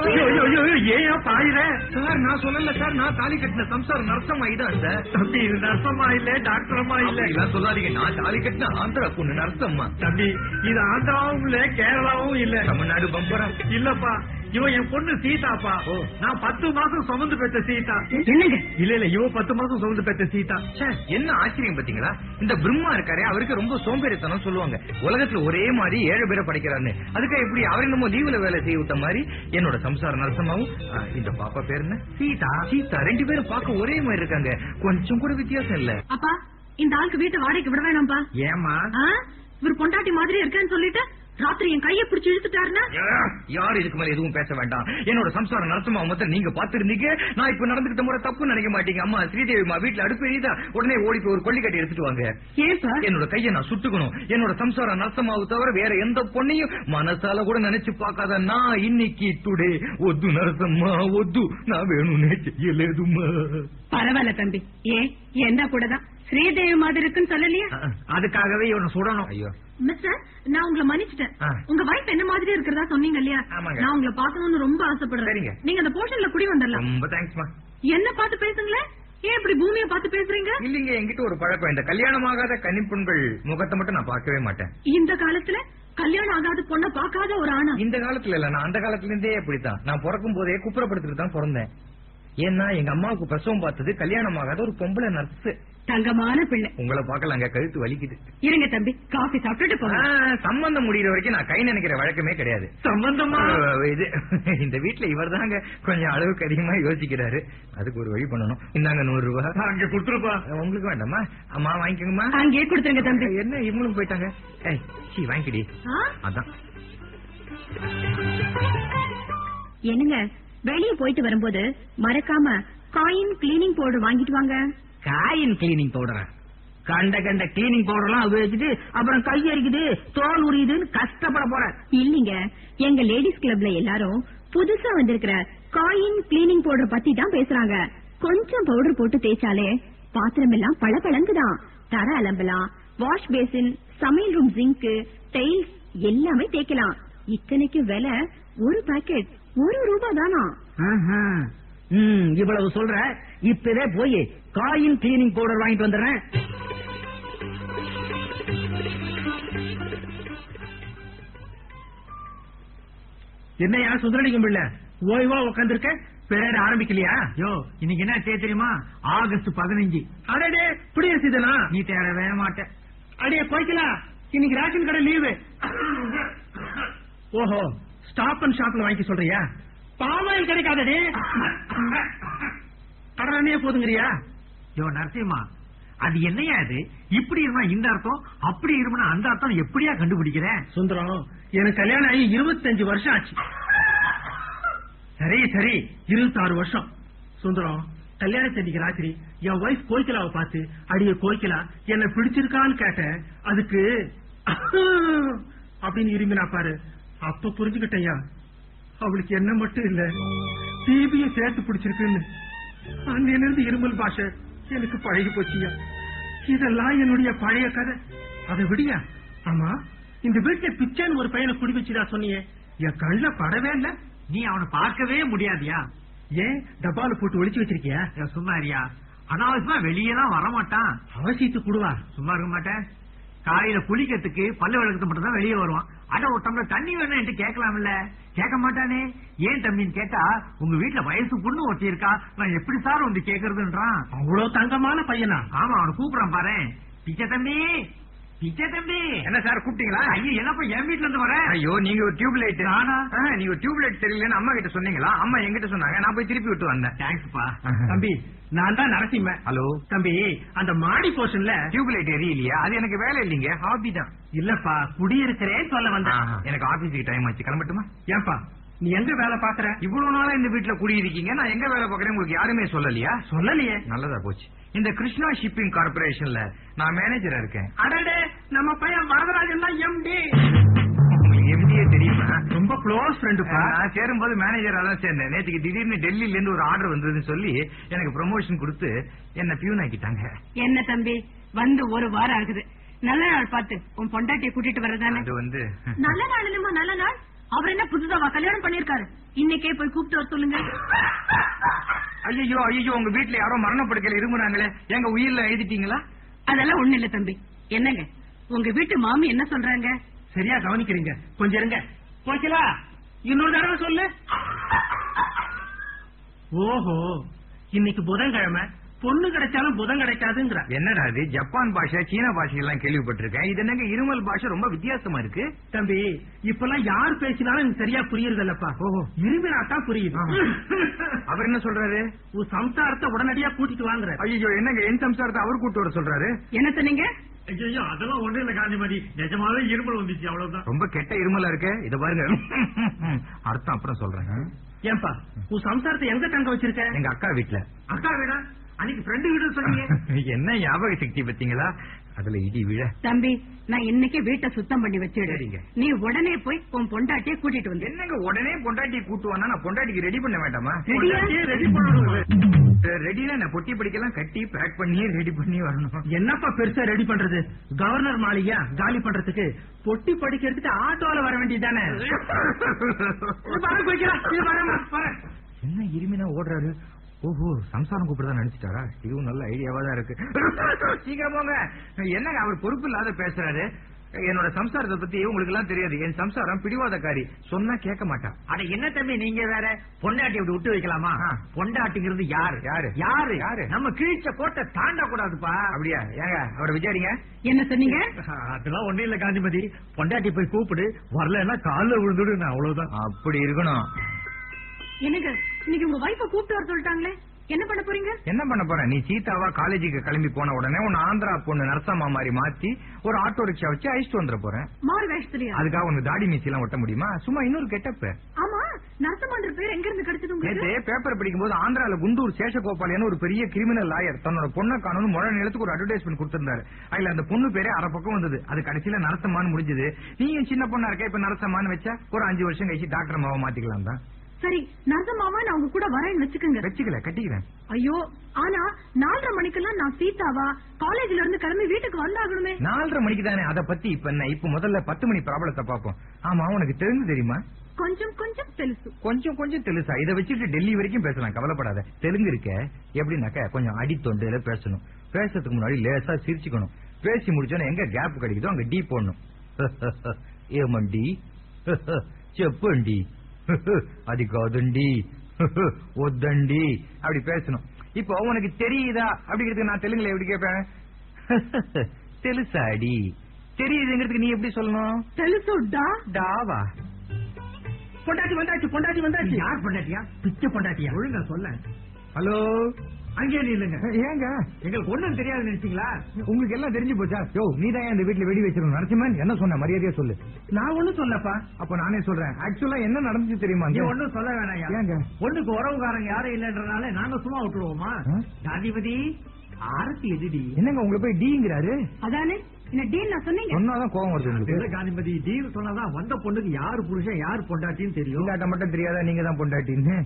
ஏன் பாயிர? சார் நான் சொல்லல சார், நான் தாலி கட்டின சம்சாரம் நர்சம்மா இதான் சார். தம்பி இது நர்சம்மா இல்ல டாக்டர் அம்மா இல்ல. இல்ல சொல்லாதீங்க, நான் தாலி கட்டின ஆந்திரா பொண்ணு நர்சம்மா. தம்பி இது ஆந்திராவும் இல்ல கேரளாவும் இல்ல, தமிழ்நாடு பம்பரா இல்லப்பா. இவன் என் பொண்ணு சீதாப்பா. நான் பத்து மாசம் சுமந்து பெற்ற சீதா. என்னங்க? இல்ல இல்ல, இவன் பத்து மாசம் சுமந்து பெற்ற சீதா. என்ன ஆச்சரியம் பாத்தீங்களா? இந்த பிரம்மா இருக்காரே அவருக்கு ரொம்ப சோம்பேறித்தனம் சொல்லுவாங்க. உலகத்துல ஒரே மாதிரி ஏழு பேரை படைக்கிறாருன்னு. அதுக்கு எப்படி அவரை நம்ம லீவுல வேலை செய்ய விட்ட மாதிரி என்னோட சம்சார நரசமாவும் இந்த பாப்பா பேரு என்ன? சீதா. சீதா ரெண்டு பேரும் பார்க்க ஒரே மாதிரி இருக்காங்க, கொஞ்சம் கூட வித்தியாசம் இல்ல. அப்பா இந்த ஆளுக்கு வீட்டு வாடகைக்கு விட வேணாம்பா. ஏமா? இவர் பொண்டாட்டி மாதிரி இருக்கேன்னு சொல்லிட்டு ராத்திரி என் கையை பிடிச்சி இழுத்துட்டாருன்னா யாரு இதுக்கு மேல எதுவும் பேச வேண்டாம். என்னோட சம்சாரம் நரசமா மொத்தம் நீங்க பாத்துருந்தீங்க. நான் இப்ப நடந்துகிட்ட முறை தப்பு நினைக்க மாட்டீங்க. அம்மா ஸ்ரீதேவிமா வீட்டுல அடுப்பு எரியுதா, உடனே ஓடி போய் ஒரு கொல்லிக்கட்டை எடுத்துட்டு வாங்க. ஏப்பா? என்னோட கையை நான் சுட்டுக்கணும். என்னோட சம்சாரம் நரசமாவு தவிர வேற எந்த பொண்ணையும் மனசால கூட நினைச்சு பாக்காத நான் இன்னைக்கு டுடே ஒத்து நரசம்மா ஒத்து நான் வேணும்னே செய்யலேதுமா. பரவாயில்ல தம்பி. ஏன் என்ன கூடதான் ஸ்ரீதேவி மாதிரி இருக்குன்னு சொல்லலையா? அதுக்காகவே இவனை சுடணும். ஐயோ மிஸ்டர், நான் உங்களை மன்னிச்சிட்டேன். ஆ. உங்க வைஃப் என்ன மாதிரி இருக்கிறதா சொன்னீங்க இல்லையா? ஆமாங்க. நான் உங்களை பாக்கணும்னு ரொம்ப ஆசைப்படுறேன். சரிங்க. நீங்க அந்த போர்ஷன்ல குடி வந்துடலாம். ரொம்ப தேங்க்ஸ்மா. என்ன பார்த்து பேசுங்களேன். ஏன் இப்படி பூமியை பார்த்து பேசுறீங்க? இல்லீங்க, என்கிட்ட ஒரு பழக்கம். இந்த கல்யாணமாகாத கன்னிப்பெண்கள் முகத்தை மட்டும் நான் பார்க்கவே மாட்டேன். இந்த காலத்துல கல்யாணம் ஆகாத பொண்ண பார்க்காத ஒரு ஆணா? இந்த காலத்துல இல்ல, நான் அந்த காலத்துல இருந்தே அப்படித்தான். நான் பிறக்கும் போதே குப்புறப்படுத்திட்டு தான் பிறந்தேன். ஏன்னா எங்க அம்மாவுக்கு பிரசவம் பார்த்தது கல்யாணம் ஆகாத ஒரு பொம்பளை நர்ஸ். தங்கமான பிள்ளை. உங்களை பார்க்கலாங்க, கழுத்து வலிக்குது. இருங்க தம்பி, காபி சாப்பிட்டுட்டு போங்க. ஆ, சம்பந்தம் முடிகிற வரைக்கும் நான் கை நினைக்கிற வழக்கமே கிடையாது. சம்பந்தமா? இது இந்த வீட்டுல இவர் தாங்க கொஞ்சம் அளவுக்கு அதிகமா யோசிக்கிறாரு. அதுக்கு ஒரு வழி பண்ணணும். இந்தாங்க நூறு ரூபாய். அங்க கொடுத்துருப்பா. உங்களுக்கு வேண்டாமா? அம்மா வாங்கிக்கோங்கம்மா. அங்கேயே கொடுத்துருங்க தம்பி. என்ன இவங்களும் போயிட்டாங்க? ஏய் சீ வாங்கிக்கடி. ஆ? அதான் என்னங்க, வெளியே போயிட்டு வரும்போது மறக்காம காயின் கிளீனிங் பவுடர் வாங்கிட்டு வாங்க. காயின் கிளீனிங் பவுடரா? கண்ட கண்ட கிளீனிங் பவுடர் எல்லாம் உபயோகிச்சுட்டு அப்புறம் கை அரிக்குது தோல் உரியுதுன்னு கஷ்டப்பட போற. இல்லீங்க, எங்க லேடிஸ் கிளப்ல எல்லாரும் புதுசா வந்திருக்கிற காயின் கிளீனிங் பவுடர் பத்தி தான் பேசுறாங்க. கொஞ்சம் பவுடர் போட்டு தேய்ச்சாலே பாத்திரம் எல்லாம் பளபளங்குதான். தர அலம்பலாம், வாஷ் பேசின், சமையல் ரூம் சிங்க், டைல்ஸ் எல்லாமே தேய்க்கலாம். இத்தனைக்கு விலை ஒரு பாக்கெட் ஒரு ரூபாய் தானா? இவ்வளவு சொல்ற, இப்பவே போய் காயின் கிளீனிங் பவுடர் வாங்கிட்டு வந்துடுறேன். என்னையா சுந்தரலிங்கம் பிள்ளை ஓய்வா உட்காந்துருக்க? பெரேட் ஆரம்பிக்கலையா? யோ இன்னைக்கு என்ன தே தெரியுமா? ஆகஸ்ட் பதினஞ்சு. அடே குடியரசு தினா. நீ தேடவே மாட்டேன். அடே போய்க்கலாம், இன்னைக்கு ரேஷன் கடை லீவு. ஓஹோ, ஸ்டாப் அண்ட் ஷாப்ல வாங்கி சொல்றியா? பாமாயில் கிடைக்காதே. கடனே போதுங்கறியா? யோ நரசிம்மா, அது என்னையா அது? இப்படி இருந்தா இந்த அர்த்தம், அப்படி இருந்தா அந்த அர்த்தம் எப்படியா கண்டுபிடிக்கிறேன்? சுந்தரம், எனக்கு கல்யாணம் ஆகி இருபத்தஞ்சு வருஷம் ஆச்சு. சரி சரி, இருபத்தி ஆறு வருஷம். சுந்தரம், கல்யாணத்தன்னைக்கு ராத்திரி என் ஒய்ஃப் கோய்க்கலாவை பார்த்து, அடிய கோய்க்கலா என்ன பிடிச்சிருக்கான்னு கேட்டேன். அதுக்கு அப்படின்னு இருமினா பாரு. அப்ப புரிஞ்சுக்கிட்டயா அவளுக்கு என்ன மட்டும் இல்ல, டிபிய சேர்த்து பிடிச்சிருக்குன்னு. அன்னிலிருந்து இருமல் பாஷை எனக்கு பழகி போச்சியா. இதெல்லாம் என்னுடைய பழைய கதை. அதை விடியா. ஆமா, இந்த வீட்டுல பிச்சைன்னு ஒரு பையனை குடி வச்சுதா சொன்னியே, என் கண்ணுல படவே இல்ல. நீ அவனை பார்க்கவே முடியாதியா? ஏன் டப்பால போட்டு ஒளிச்சு வச்சிருக்கியா? சும்மாரியா, அனாவசியமா வெளியெல்லாம் வரமாட்டான். அவசியத்துக்கு கூடுவா, சும்மா இருக்க மாட்டேன். காலையில குளிக்கிறதுக்கு பல்லு விளக்கத்து மட்டும் தான் வெளியே வருவான். அட ஒரு டம்ளர் தண்ணி வேணும் என்று கேட்கலாம்ல, கேட்க மாட்டானே. ஏன் தம்பின்னு கேட்டா, உங்க வீட்டுல வயசு பொண்ணு ஒட்டி இருக்கா, நான் எப்படி சார் வந்து கேக்குறதுன்றான். அவ்வளவு தங்கமான பையனா? ஆமா, அவனை கூப்பிடான் பாரு. பிச்சை தம்பி, பிச்சை தம்பி. என்ன சார் கூப்பிட்டீங்களா? ஐயோ, என்னப்பா என் வீட்டுல இருந்து வர? ஐயோ, நீங்க ஒரு டியூப் லைட். நானா? நீங்க ஒரு டியூப் லைட் தெரியலன்னு அம்மா கிட்ட சொன்னீங்களா? அம்மா எங்கிட்ட சொன்னாங்க, நான் போய் திருப்பி விட்டு வந்தேன். தேங்க்ஸ்பா. தம்பி, நான் தான் நரசிம்மன். ஹலோ தம்பி, அந்த மாடி போர்ஷன்ல டியூப் லைட் எரியலையா? அது எனக்கு வேலை இல்லீங்க, ஹாபி தான். இல்லப்பா, குடியிருக்கிறேன் சொல்ல வந்தேன். எனக்கு ஆபீஸுக்கு டைம் ஆச்சு, கிளம்பட்டுமா? ஏன்பா, நீ எங்க வேலை பாக்குற? இவ்வளவு நாளா இந்த வீட்டுல குடியிருக்கீங்க, நான் எங்க வேலை பாக்குறேன் உங்களுக்கு யாருமே சொல்லலையா? சொல்லலையே. நல்லதா போச்சு. இந்த கிருஷ்ணா ஷிப்பிங் கார்பரேஷன்ல நான் மேனேஜரா இருக்கேன். அடடே, நம்ம பையன் வரதராஜன் தான் எம்டி. உங்களுக்கு எம்டியே தெரியுமா? ரொம்ப க்ளோஸ் ஃப்ரெண்டுப்பா. நான் சேரும்போது மேனேஜரா தான் சேர்ந்தேன். நேற்றுக்கு திடீர்னு டெல்லியில இருந்து ஒரு ஆர்டர் வந்ததுன்னு சொல்லி எனக்கு ப்ரமோஷன் கொடுத்து என்ன பியூன் ஆக்கிட்டாங்க. என்ன தம்பி, வந்து ஒரு வாரம் ஆகுது. நல்ல நாள் பார்த்து உன் பொண்டாட்டியை கூட்டிட்டு வரதானே? அது வந்து நல்ல நாள் இல்லமா, நல்ல நாள். அவர் என்ன புதுசாவா கல்யாணம் பண்ணிருக்காரு? இன்னைக்கே போய் கூப்பிட்டு வர சொல்லுங்க. ஐயோ ஐயோ, உங்க வீட்டுல யாரோ மரணப்படுக்கையில இருமுறாங்களே, எங்க உயிர்ல எழுதிட்டீங்களா? அதெல்லாம் ஒண்ணு இல்ல தம்பி. என்னங்க, உங்க வீட்டு மாமி என்ன சொல்றாங்க? சரியா கவனிக்கிறீங்க, கொஞ்சம் இருங்க. போய்க்கலா, இன்னொரு தடவை சொல்லு. ஓஹோ, இன்னைக்கு புதன்கிழமை, பொண்ணு கிடைச்சாலும் புதன் கிடைக்காதுங்கிற. என்னடா இது, ஜப்பான் பாஷை சீன பாஷை எல்லாம் கேள்விப்பட்டிருக்கேன். இது என்னங்க இருமல் பாஷை ரொம்ப வித்தியாசமா இருக்கு. தம்பி, இப்பெல்லாம் யார் பேசினாலும் எனக்கு சரியா புரியுறதில்லப்பா. ஓஹோ, இருமினாத்தான் புரியுது. அவர் என்ன சொல்றாரு? உன் சம்சாரத்தை உடனடியா கூட்டிட்டு வாங்குற. ஐயோ, என்னங்க என் சம்சாரத்தை அவர் கூட்டு வர சொல்றாரு? என்ன சொன்னீங்க? ஐயோ, அதெல்லாம் ஒண்ணு இல்ல காந்திமதி, நிஜமாவே இருமல் வந்துச்சு, அவ்வளவுதான். ரொம்ப கெட்ட இருமலா இருக்கு. இத பாருங்க, அர்த்தம் அப்புறம் சொல்றேன். ஏன்பா, உன் சம்சாரத்தை எங்க தங்க வச்சிருக்க? எங்க அக்கா வீட்டுல. அக்கா வீடா? அன்னைக்கு ஃப்ரெண்டு வீடு சொன்னீங்க. என்ன ஞாபக சக்தி பத்தீங்களா? அதுல இடி விழ. தம்பி, நான் இன்னைக்கு வீட்டை சுத்தம் பண்ணி வச்சிடுறேன். சரிங்க. நீ உடனே போய் உன் பொண்டாட்டியை கூட்டிட்டு வந்து. என்னங்க உடனே பொண்டாட்டியை கூட்டுவானா? நான் பொண்டாட்டிக்கு ரெடி பண்ண வேண்டாமா? ரெடியா? ரெடி பண்ணணும். ரெடினா நான் பொட்டி படிக்கலாம் கட்டி பேக் பண்ணி ரெடி பண்ணி வரணும். என்னப்பா பெருசா ரெடி பண்றது? கவர்னர் மாளிகையா காலி பண்றதுக்கு பொட்டி படிக்கிறதுக்கு ஆட்டோல வர வேண்டியதானே? என்ன இருமினா ஓடுறாரு? ஓஹோ, சம்சாரம் கூப்பிடுதான் நினைச்சிட்டாரா? இதுவும் நல்ல ஐடியாவா தான் இருக்கு. சீக்கிரம் போங்க. என்னங்க அவர் பொறுப்பு இல்லாத பேசுறாரு? என்னோட சம்சாரத்தை பத்தி உங்களுக்கு எல்லாம் தெரியாது. என் சம்சாரம் பிடிவாதக்காரி, சொன்னா கேட்க மாட்டா. அட என்ன தம்பி, நீங்க வேற பொண்டாட்டி அப்படி விட்டு வைக்கலாமா? பொண்டாட்டிங்கிறது யாரு? யாரு யாரு யாரு? நம்ம கீழ்ச்ச கோட்டை தாண்ட கூடாதுப்பா. அப்படியா? ஏங்க அவரை விசாரிங்க. என்ன சொன்னீங்க? அதெல்லாம் ஒண்ணு இல்ல காந்திமதி, பொண்டாட்டி போய் கூப்பிடு, வரலன்னா காலில் விழுந்துடு, நான் அவ்வளவுதான். அப்படி இருக்கணும். என்னங்க, இன்னைக்கு உங்க வைஃப கூப்பிட்டு வர சொல்லிட்டாங்களே, என்ன பண்ண போறீங்க? என்ன பண்ண போறேன்? நீ சீதாவா காலேஜுக்கு கிளம்பி போன உடனே உன்னை ஆந்திரா பொண்ணு நரசம்மா மாதிரி மாத்தி ஒரு ஆட்டோ ரிக்ஷா வச்சு அழிச்சிட்டு வந்துட போறேன். மாறு வேஷத்துலயா? அதுக்காக உனக்கு தாடி மீசி எல்லாம் ஒட்ட முடியுமா? சும்மா இன்னொரு கெட்டப்ப. ஆமா, நரசமான்ற பேர் எங்க இருந்து கிடைச்சது உங்களுக்கு? நேத்து பேப்பர் படிக்கும் போது ஆந்திரால குண்டூர் சேஷகோபாலியான ஒரு பெரிய கிரிமினல் லாயர் தன்னோட பொண்ணை காணும் முழ நிலத்துக்கு ஒரு அட்வர்டைஸ்மெண்ட் கொடுத்திருந்தாரு. அதுல அந்த பொண்ணு பேரே அரை பக்கம் வந்தது. அது கடைசியில நரசம்மான்னு முடிஞ்சது. நீயும் சின்ன பொண்ணா இருக்க, இப்ப நரசம்மான்னு வச்சா ஒரு அஞ்சு வருஷம் கழிச்சு டாக்டர் மாவை மாத்திக்கலாம் தான். சரி, நரசம்மாவா நான் உங்க கூட வரேன்னு வச்சுக்கோங்க. வச்சுக்கல, கட்டிக்கிறேன். ஐயோ, ஆனா நாலரை மணிக்கெல்லாம் நான் சீதாவா காலேஜ்ல இருந்து கிளம்பி வீட்டுக்கு வந்தாகணுமே. நாலரை மணிக்கு தானே, அதை பத்தி இப்ப என்ன? இப்ப முதல்ல பத்து மணி ப்ராப்ளத்தை பாப்போம். ஆமா, உனக்கு தெலுங்கு தெரியுமா? கொஞ்சம் கொஞ்சம் தெலுசு. கொஞ்சம் கொஞ்சம் தெலுசா? இதை வச்சுட்டு டெல்லி வரைக்கும் பேசலாம், கவலைப்படாத. தெலுங்கு இருக்க எப்படின்னாக்க கொஞ்சம் அடித்தொண்டையில பேசணும். பேசுறதுக்கு முன்னாடி லேசா சிரிச்சுக்கணும். பேசி முடிச்சோன்னா எங்க கேப் கிடைக்குதோ அங்க டீ போடணும். ஏமண்டி, செப்பண்டி, அது காதண்டி, ஒத்தண்டி, அப்படி பேசணும். இப்போ உனக்கு தெரியுதா அப்படிங்கிறதுக்கு நான் தெலுங்குல எப்படி கேட்பேன்? தெலுசாடி. தெரியுதுங்கிறதுக்கு நீ எப்படி சொல்லணும்? தெலுசுடா. டாவா. பொண்டாட்டி வந்தாச்சு, பொண்டாட்டி வந்தாச்சு. யார் பொண்டாட்டியா? பிச்சை பொண்டாட்டியா? ஒழுங்கா சொல்ல. ஹலோ அங்கே நில்லுங்க. ஏங்க எங்களுக்கு ஒண்ணும் தெரியாது நினைச்சீங்களா? உங்களுக்கு எல்லாம் தெரிஞ்சு போச்சா? யோ நீதான் இந்த வீட்டுல வெடி வச்சிருக்கணும். நரசிம்மன் என்ன சொன்ன மரியாதையா சொல்லு. நான் ஒண்ணும் சொல்லப்பா. அப்ப நானே சொல்றேன். ஆக்சுவலா என்ன நடந்துச்சு தெரியுமா? நீ ஒண்ணும் சொல்ல வேணாம். ஏங்க ஒண்ணுக்கு உறவுக்காரங்க யாரும் இல்லன்றனால நாங்க சும்மா விட்டுருவோமா? காந்திபதி ஆரத்தி எதிரி. என்னங்க உங்களை போய் டீங்கிறாரு? அதானே என்ன டீல் நான் சொன்னீங்க. சொன்னாதான் கோவம் வருது உங்களுக்கு. காந்திபதி டீல் சொன்னாதான் வந்த பொண்ணுக்கு யாரு புருஷன் யாரு பொண்டாட்டின்னு தெரியும். இல்லாட்ட மட்டும் தெரியாதா நீங்க தான் பொண்டாட்டின்னு?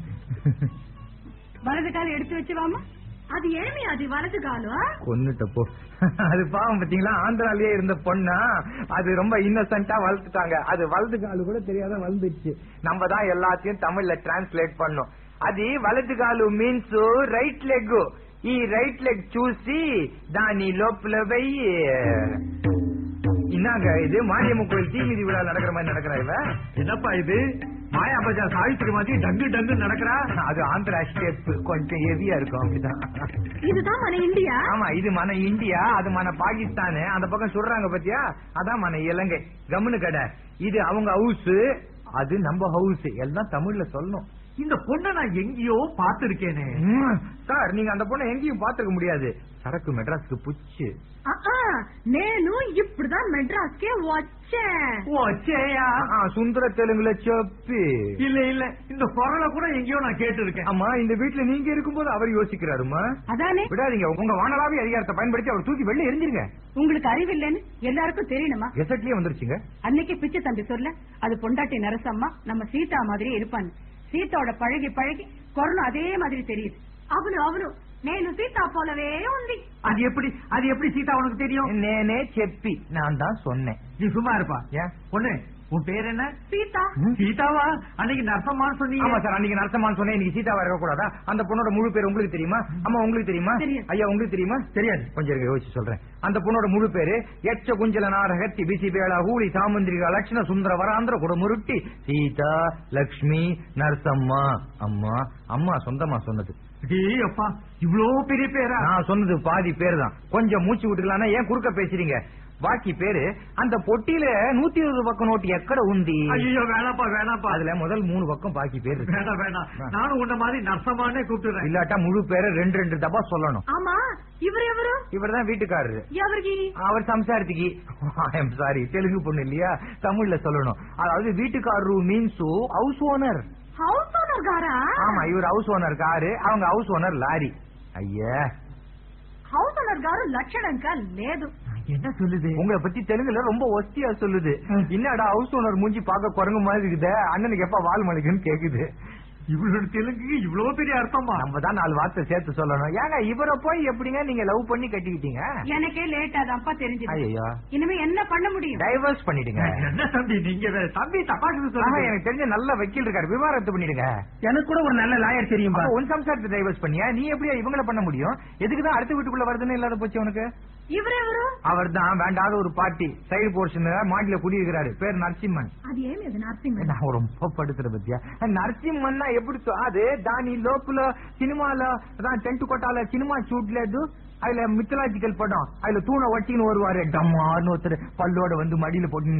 வலது காலம் எடுத்து வச்சு வாமா. அது ஏழ்மை, அது வலது காலம். கொன்னுட்டப்போ அது பாவம் பாத்தீங்களா? ஆந்திராலேயே இருந்த பொண்ணா அது ரொம்ப இன்னசென்ட்டா வளர்த்துட்டாங்க. அது வலது காலு கூட தெரியாத வளர்ந்துச்சு. நம்ம தான் எல்லாத்தையும் தமிழ்ல டிரான்ஸ்லேட் பண்ணோம். అది వలது కాలు మీన్స్ రైట్ లెగ్. ఈ రైట్ లెగ్ చూసి దాని లోపల పోయి என்னங்க இது மாரியம்மன் கோயில் தீமிதி விழா நடக்கிற மாதிரி நடக்கிறா இவ? என்னப்பா இது மாயா பஜார் சாவித்திரி மாதிரி டங்கு டங்கு நடக்கிறா? அது ஆந்திரா ஸ்டெப் கொஞ்சம் ஹெவியா இருக்கும். அப்படிதான். இதுதான் மன இந்தியா. ஆமா இது மன இந்தியா, அது மன பாகிஸ்தான். அந்த பக்கம் சொல்றாங்க பாத்தியா, அதான் மன இலங்கை. கம்முனு கடை. இது அவங்க ஹவுஸ், அது நம்ம ஹவுஸ். எல்லாம் தமிழ்ல சொல்லணும். இந்த பொண்ணை நான் எங்கேயோ பாத்துருக்கேனே. சார் நீங்க அந்த பொண்ணை எங்கேயும் பாத்துக்க முடியாது. சரக்கு மெட்ராஸ்க்கு புச்சு. నేను ఇప్పుడుதான் மெட்ராஸ்க்கே వచ్చேன். వచ్చేயா? சுந்தர தெலுங்குல சொப்பி. இல்ல இல்ல இந்த குரலை கூட எங்கேயோ நான் கேட்டு இருக்கேன். ஆமா இந்த வீட்டுல நீங்க இருக்கும்போது அவர் யோசிக்கிறாருமா? அதானே. விடாதீங்க, உங்க வானலாவி அதிகாரத்தை பயன்படுத்தி அவர் தூக்கி வெளில எரிஞ்சிருங்க. உங்களுக்கு அறிவு இல்லன்னு எல்லாருக்கும் தெரியணுமா? கெசட்லயே வந்துருச்சுங்க. அன்னைக்கு பிச்சை தம்பி சொல்ல அது பொண்டாட்டி நரசம்மா நம்ம சீதா மாதிரி இருப்பான்னு. சீதாவோட பழகி பழகி கொரோனா அதே மாதிரி தெரியுது. அவனு அவனு నేను சீதா போலவே ఉంది. அது எப்படி அது எப்படி சீதா உனக்கு தெரியும்? நேனே செப்பி நான் தான் சொன்னேன். நீ சும்மா இருப்பா. ஏன் பொண்ணு உன் பேர் என்ன? சீதா. சீதாவா? அன்னைக்கு நரசம்மான்னு சொன்னீங்க. ஆமா சார், அன்னைக்கு நரசம்மான்னு சொன்னேன். இன்னைக்கு சீதாவா இருக்க கூடாதா? அந்த பொண்ணோட முழு பேர் உங்களுக்கு தெரியுமா? அம்மா உங்களுக்கு தெரியுமா? ஐயா உங்களுக்கு தெரியுமா? தெரியாது. கொஞ்சம் இருங்க யோசிச்சு சொல்றேன். அந்த பொண்ணோட முழு பேரு எச்ச குஞ்சல நாரகத்தி பிசி பேளா ஹூலி சாமுந்திரிகா லட்சுமண சுந்தர வராந்திர குடமுருட்டி சீதா லட்சுமி நரசம்மா. அம்மா அம்மா சொந்தமா சொன்னது. அப்பா இவ்வளோ பெரிய பேரா? நான் சொன்னது பாதி பேர் தான். கொஞ்சம் மூச்சு விட்டுக்கலாம். ஏன் குறுக்க பேசுறீங்க? பாக்கி பேரு அந்த பொட்டியில நூத்தி இருபது பக்கம் நோட்டு எக்கட உந்தி. ஐயோ வேணாப்பா வேணாப்பா. அதுல முதல் மூணு பக்கம் பாக்கி பேரு. வேணாம் வேணாம், நானும் உன்ன மாதிரி நர்சமானே கூப்பிட்டுறேன். இல்லாட்டா முழு பேரை ரெண்டு ரெண்டு தப்பா சொல்லணும். ஆமா இவர் எவரு? இவர் தான் வீட்டுக்காரரு. எவருக்கு? அவர் சம்சாரத்துக்கு. ஐம் சாரி, தெலுங்கு பொண்ணு இல்லையா, தமிழ்ல சொல்லணும். அதாவது வீட்டுக்காரரு means house owner. House owner காரா? ஆமா இவர் ஹவுஸ் ஓனர் காரு, அவங்க ஹவுஸ் ஓனர் லாரி. ஐயா హౌస్ ఓనర్ గారు లక్షణంగా లేదు. என்ன சொல்லுது? உங்களை பத்தி தெலுங்குல ரொம்ப ஒஸ்தியா சொல்லுது. என்னடா ஹவுஸ் ஓனர் மூஞ்சி பாக்க குரங்கு மாதிரி இருக்குது, அண்ணனுக்கு எப்ப வால் மலைக்குன்னு கேக்குது. இவளோட தெலுங்கு இவ்வளவு பெரிய அர்த்தமா? நம்ம தான் நாலு வார்த்தை சேர்த்து சொல்லணும். ஏங்க இவரை போய் எப்படிங்க நீங்க லவ் பண்ணி கட்டிக்கிட்டீங்க? எனக்கே லேட்டா தான்ப்பா தெரிஞ்சது. ஐயோ இனிமே என்ன பண்ண முடியும்? டைவர்ஸ் பண்ணிடுங்க. என்ன தம்பி நீங்க தம்பி தப்பாக்கு சொல்லுங்க. எனக்கு தெரிஞ்ச நல்ல வக்கீல் இருக்காரு, விவாகரத்து பண்ணிடுங்க. எனக்கு கூட ஒரு நல்ல லாயர் தெரியும். உன் சம்சாரத்தை டைவர்ஸ் பண்ணியா நீ எப்படியா இவங்களை பண்ண முடியும்? எதுக்குதான் அடுத்த வீட்டுக்குள்ள வருதுன்னு இல்லாத போச்சு உனக்கு. இவரெவரு? அவர் தான் வேண்டாத ஒரு பார்ட்டி சைடு போர்ஷன் மாடியில குடியிருக்கிறாரு. பேர் நரசிம்மன். அது ஏன் அது நரசிம்மன்? நான் ரொம்ப படுத்துற பத்தியா నరసింహన్న ఎప్పుడు అదే దాని లోపల సినిమాలో టెంట్ కొట్టాల సినిమా చూడలేదు. அதுல மித்தலாஜிக்கல் படம், அதுல தூண வட்டின்னு வருவாரு டம்மான்னு ஒருத்தர் பல்லோட வந்து மடியில போட்டு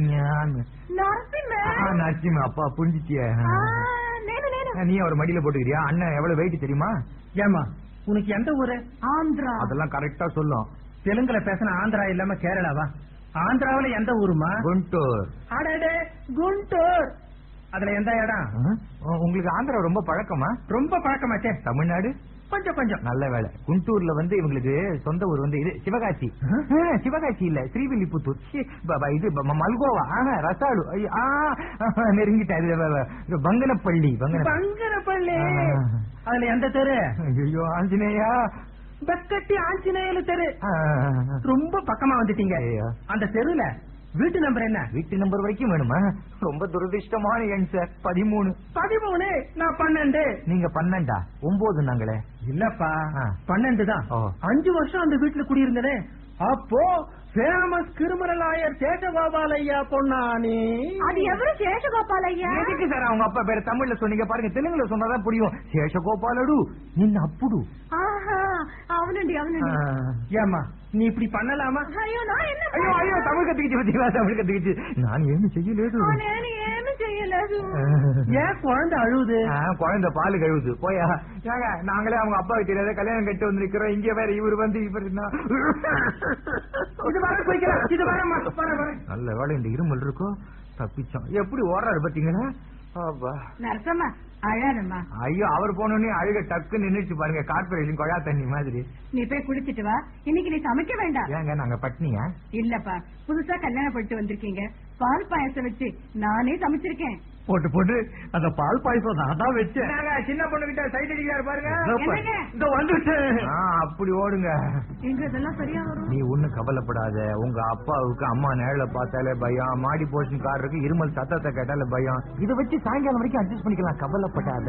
நரசிம்ம. அப்பா புரிஞ்சிச்சிய? நீ அவர் மடியில போட்டுக்கிறியா? அண்ணன் எவ்வளவு வெயிட் தெரியுமா? ஏமா உனக்கு எந்த ஊரு? ஆந்திரா. அதெல்லாம் கரெக்டா சொல்லும். தெலுங்குல பேசின ஆந்திரா இல்லாம கேரளாவா? ஆந்திராவில எந்த ஊருமா? குண்டூர். அடடே குண்டூர். அதுல எந்த இடம்? உங்களுக்கு ஆந்திரா ரொம்ப பழக்கமா? ரொம்ப பழக்கமாச்சே. தமிழ்நாடு கொஞ்சம் கொஞ்சம். நல்ல வேலை. குண்டூர்ல வந்து இவங்களுக்கு சொந்த ஊர் வந்து இது சிவகாசி. சிவகாசி இல்ல ஸ்ரீவில்லிபுத்தூர். இது மல்கோவா. ரசாலு நெருங்கிட்ட பங்கனப்பள்ளி. பங்கனப்பள்ளி. அதுல எந்த தெரு? ஐயோ ஆஞ்சநேயா. பக்கட்டி ஆஞ்சநேயலு தெரு. ரொம்ப பக்கமா வந்துட்டீங்க. அந்த தெருல வீட்டு நம்பர் என்ன? வீட்டு நம்பர் வரைக்கும் வேணுமா? ரொம்ப துரதிருஷ்டமான எண் சார். பதிமூணு. பதிமூணு. நான் பன்னெண்டு. நீங்க பன்னெண்டா? ஒன்பது நாங்களே. இல்லப்பா பன்னெண்டு தான். அஞ்சு வருஷம் அந்த வீட்டுல குடியிருந்தனே. அப்போ ஃபேமஸ் கிரிமினல் லாயர் சேஷகோபால் ஐயா பொண்ணானே. அது எவரு சேஷகோபால் ஐயா? எதுக்கு சார் அவங்க அப்பா பேரு தமிழ்ல சொன்னீங்க? பாருங்க தெலுங்குல சொன்னாதான் புரியும். சேஷகோபாலடு நின்ன அப்புடு. அவனுண்டி அவனுண்டி. ஏமா நீ இப்படி பண்ணலாமா? ஐயோ நான் என்ன? ஐயோ ஐயோ தமிழ் கத்துக்கிச்சு பத்தியா? தமிழ் கத்துக்கிச்சு. நான் ஏன்னு செய்யలేదు. నేను ఏమి చేయలేదు. ஏன் குழந்தை அழுவுது? குழந்தை பால் கழுவுது. போயா ஏங்க, நாங்களே அவங்க அப்பாவுக்கு தெரியாத கல்யாணம் கட்டி வந்து நிக்கிறோம். இங்க வேற இவர் வந்து இவர் நல்ல வேலை இந்த இருமல் இருக்கோ தப்பிச்சோம். எப்படி ஓடுறாரு பாத்தீங்களா? நரசம்மா அழாதம்மா. ஐயோ, அவர் போனோடனே அழுக டக்கு நின்னுச்சு பாருங்க, கார்பரேஷன் கொழா தண்ணி மாதிரி. நீ போய் குடிச்சிட்டு வா, இன்னைக்கு நீ சமைக்க வேண்டாம். ஏங்க நாங்க பட்னியா? இல்லப்பா, புதுசா கல்யாணம் பண்ணிட்டு வந்திருக்கீங்க, பால் பாயசம் வச்சு நானே சமைச்சிருக்கேன். போட்டு போட்டு அந்த பால் பாயசம் நான் தான் வச்சேன். சின்ன பொண்ணு கிட்ட சைட் அடிக்கிறாரு பாருங்க. இந்த வந்துட்டு அப்படி ஓடுங்க. எங்க இதெல்லாம் சரியா வரும். நீ ஒண்ணும் கவலைப்படாத. உங்க அப்பாவுக்கு அம்மா நேரில பார்த்தாலே பயம், மாடி போஷன் காரருக்கு இருமல் சத்தத்தை கேட்டாலே பயம். இதை வச்சு சாயங்காலம் வரைக்கும் அட்ஜஸ்ட் பண்ணிக்கலாம், கவலைப்படாத.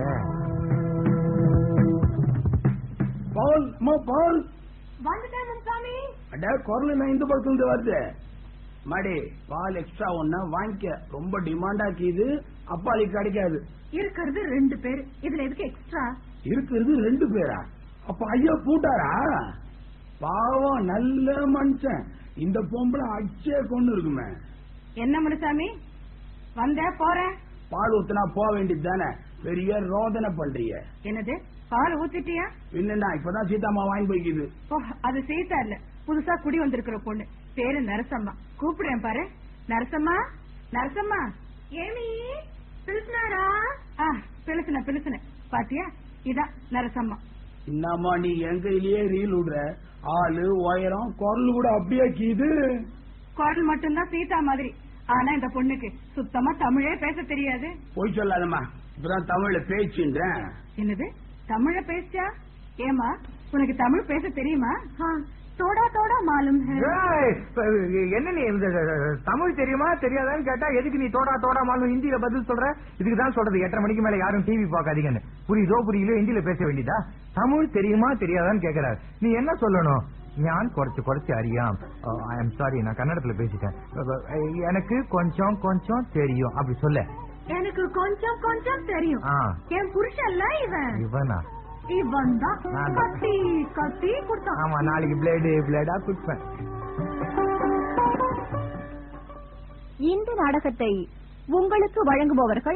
பால் பால் வந்துட்டேன் சாமி. அட குரல் நான் இந்த பக்கத்துல இருந்து வருது. மாடி பால் எக்ஸ்ட்ரா ஒண்ணா வாங்கிக்க, ரொம்ப டிமாண்டா கீது, அப்பாளுக்கு கிடைக்காது. இருக்கிறது ரெண்டு பேர், இதுல எதுக்கு எக்ஸ்ட்ரா? இருக்கிறது ரெண்டு பேரா? அப்ப ஐயா பூட்டாரா? பாவம் நல்ல மனுஷன். இந்த பொம்பளை அச்சே கொண்டு இருக்குமே. என்ன முனுசாமி, வந்த போறேன். பால் ஊத்துனா போக வேண்டியது தானே, பெரிய ரோதனை பண்றீங்க. என்னது, பால் ஊத்திட்டியா? என்னன்னா இப்பதான் சீதாமா வாங்கி போய்க்குது. அது சீதா இல்ல, புதுசா குடி வந்திருக்கிற பொண்ணு, பேரு நரசம்மா. கூப்பிடுறேன் பாரு. நரசம்மா, நரசம்மா. ஏமி பிளிச்சுனாரா? பிளிச்சுன பிளிச்சுன பாத்தியா, இதான் நரசம்மா. என்னம்மா நீ எங்க கையிலேயே ரீல் விடுற? ஆளு உயரம் குரல் கூட அப்படியே கீது. குரல் மட்டும்தான் சீதா மாதிரி, ஆனா இந்த பொண்ணுக்கு சுத்தமா தமிழே பேச தெரியாது. போய் சொல்லாதம்மா, இப்பதான் தமிழ்ல பேச்சுன்றேன். என்னது, தமிழ பேசியா? ஏமா உனக்கு தமிழ் பேச தெரியுமா? தோடா தோடா மாலும். என்ன நீ தமிழ் தெரியுமா தெரியாதான்னு கேட்டா எதுக்கு நீ தோடா தோடா மாலும் ஹிந்தியில பதில் சொல்ற? இதுக்குதான் சொல்றது எட்டரை மணிக்கு மேல யாரும் டிவி பாக்காதீங்கன்னு. புரியுதோ புரியலோ ஹிந்தியில பேச வேண்டியதா? தமிழ் தெரியுமா தெரியாதான்னு கேக்குறாரு. நீ என்ன சொல்லணும்? ஞான் குறைச்சு குறைச்சு அறியாம். ஐ எம் சாரி, நான் கன்னடத்துல பேசிட்டேன். எனக்கு கொஞ்சம் கொஞ்சம் தெரியும் அப்படி சொல்ல. எனக்கு கொஞ்சம் கொஞ்சம் தெரியும். என் புருஷன்ல இவன். இவனா? இவன் தான் கத்தி கத்தி கொடுத்தான். ஆமா, நாளைக்கு பிளேடு பிளேடா குடுப்பேன். இந்த நாடகத்தை உங்களுக்கு வழங்குபவர்கள்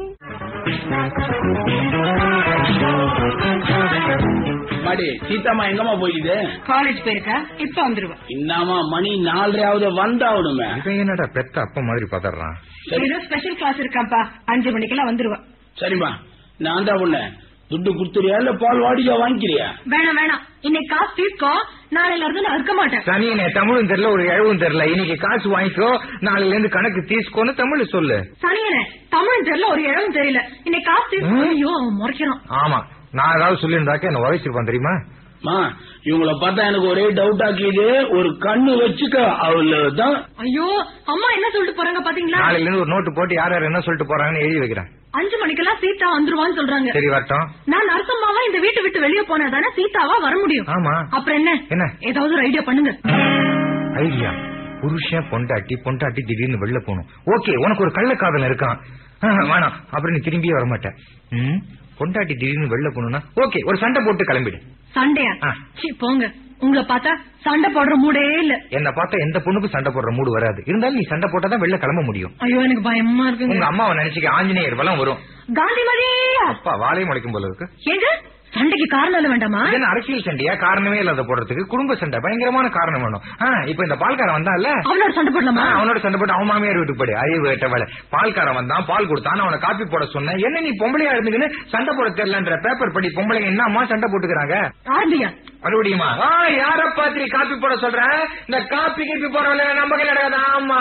மாடி சீதாமா எங்கம்மா போயிது? காலேஜ் போயிருக்கா, இப்ப வந்துருவா. என்னமா மணி நாலரையாவது வந்தாவிடுமே. என்னடா பெத்த அப்ப மாதிரி பதறான். ஏதோ ஸ்பெஷல் கிளாஸ் இருக்காப்பா, அஞ்சு மணிக்கெல்லாம் வந்துருவா. சரிம்மா, நான் தான் உன்ன துட்டு குடுத்துறியா இல்ல பால் வாடிக்கா வாங்கிக்கிறியா? வேணாம் வேணாம், இன்னைக்கு காசு தீர்க்கோ, நாளையில இருந்து நான் இருக்க மாட்டேன். சனியனே, தமிழும் தெரியல ஒரு எழுவும் தெரியல. இன்னைக்கு காசு வாங்கிக்கோ, நாளையில இருந்து கணக்கு தீர்க்கோன்னு தமிழ் சொல்லு. சனியனே, தமிழும் தெரியல ஒரு எழுவும் தெரியல, இன்னைக்கு காசு தீர்க்கோ முறைக்கிறான். ஆமா, நான் ஏதாவது சொல்லியிருந்தாக்க என்ன உரைச்சிருப்பான் தெரியுமா? இவங்கள பார்த்தா எனக்கு ஒரே டவுட் ஆக்கிது. ஒரு கண்ணு வச்சுக்க, அவ்வளவுதான். ஐயோ, அம்மா என்ன சொல்லிட்டு போறாங்க பாத்தீங்களா? நாளையில இருந்து ஒரு நோட்டு போட்டு யார் யார் என்ன சொல்லிட்டு போறாங்கன்னு எழுதி வைக்கிறேன். அஞ்சு மணிக்கெல்லாம் சீதா வந்துருவான்னு சொல்றாங்க. சரி வரட்டும். நான் நரசம்மாவா இந்த வீட்டை விட்டு வெளியே போனா தானே சீதாவா வர முடியும். ஆமா, அப்புறம் என்ன என்ன ஏதாவது ஒரு ஐடியா பண்ணுங்க. ஐடியா? புருஷன் பொண்டாட்டி பொண்டாட்டி திடீர்னு வெளில போகணும். ஓகே, உனக்கு ஒரு கள்ளக்காதல் இருக்கான், வேணாம் அப்புறம் நீ திரும்பியே வரமாட்டேன். பொண்டாட்டி திடீர்னு வெளில போகணும்னா ஓகே, ஒரு சண்டை போட்டு கிளம்பிடு. சண்டையா? போங்க, உங்களை பார்த்தா சண்டை போடுற மூடே இல்ல. என்ன பார்த்தா எந்த பொண்ணுக்கும் சண்டை போடுற மூடு வராது. இருந்தாலும் நீ சண்டை போட்டாதான் வெளில கிளம்ப முடியும். ஐயோ, எனக்கு பயமா இருக்கு. உங்க அம்மாவை நினைச்சுக்க, ஆஞ்சநேயர் பலம் வரும். காந்திமதி அப்பா வாழையும் முளைக்கும் போல இருக்கு. ஏங்க சண்டைக்கு காரணம் இல்ல வேண்டாமா? என்ன அரசியல் சண்டையா? காரணமே இல்லாத போடுறதுக்கு குடும்ப சண்டை பயங்கரமான காரணம் வேணும். இப்ப இந்த பால்காரன் வந்தான்ல, அவனோட சண்டை போடலாமா? அவனோட சண்டை போட்டு அவன் மாமியார் வீட்டுக்கு போடு. அறிவு வேட்டவள. பால்காரன் வந்தான், பால் கொடுத்தான், அவனை காப்பி போட சொன்னேன். என்ன நீ பொம்பளையா இருந்துக்குன்னு சண்டை போட தெரியலன்ற பேப்பர் படி. பொம்பளைங்க என்னம்மா சண்டை போட்டுக்கிறாங்க? மறுபடியுமா? யார பாத்திரி காப்பி போட சொல்ற? இந்த காப்பி கீப்பி போறவங்க நம்ம கிடையாது. ஆமா,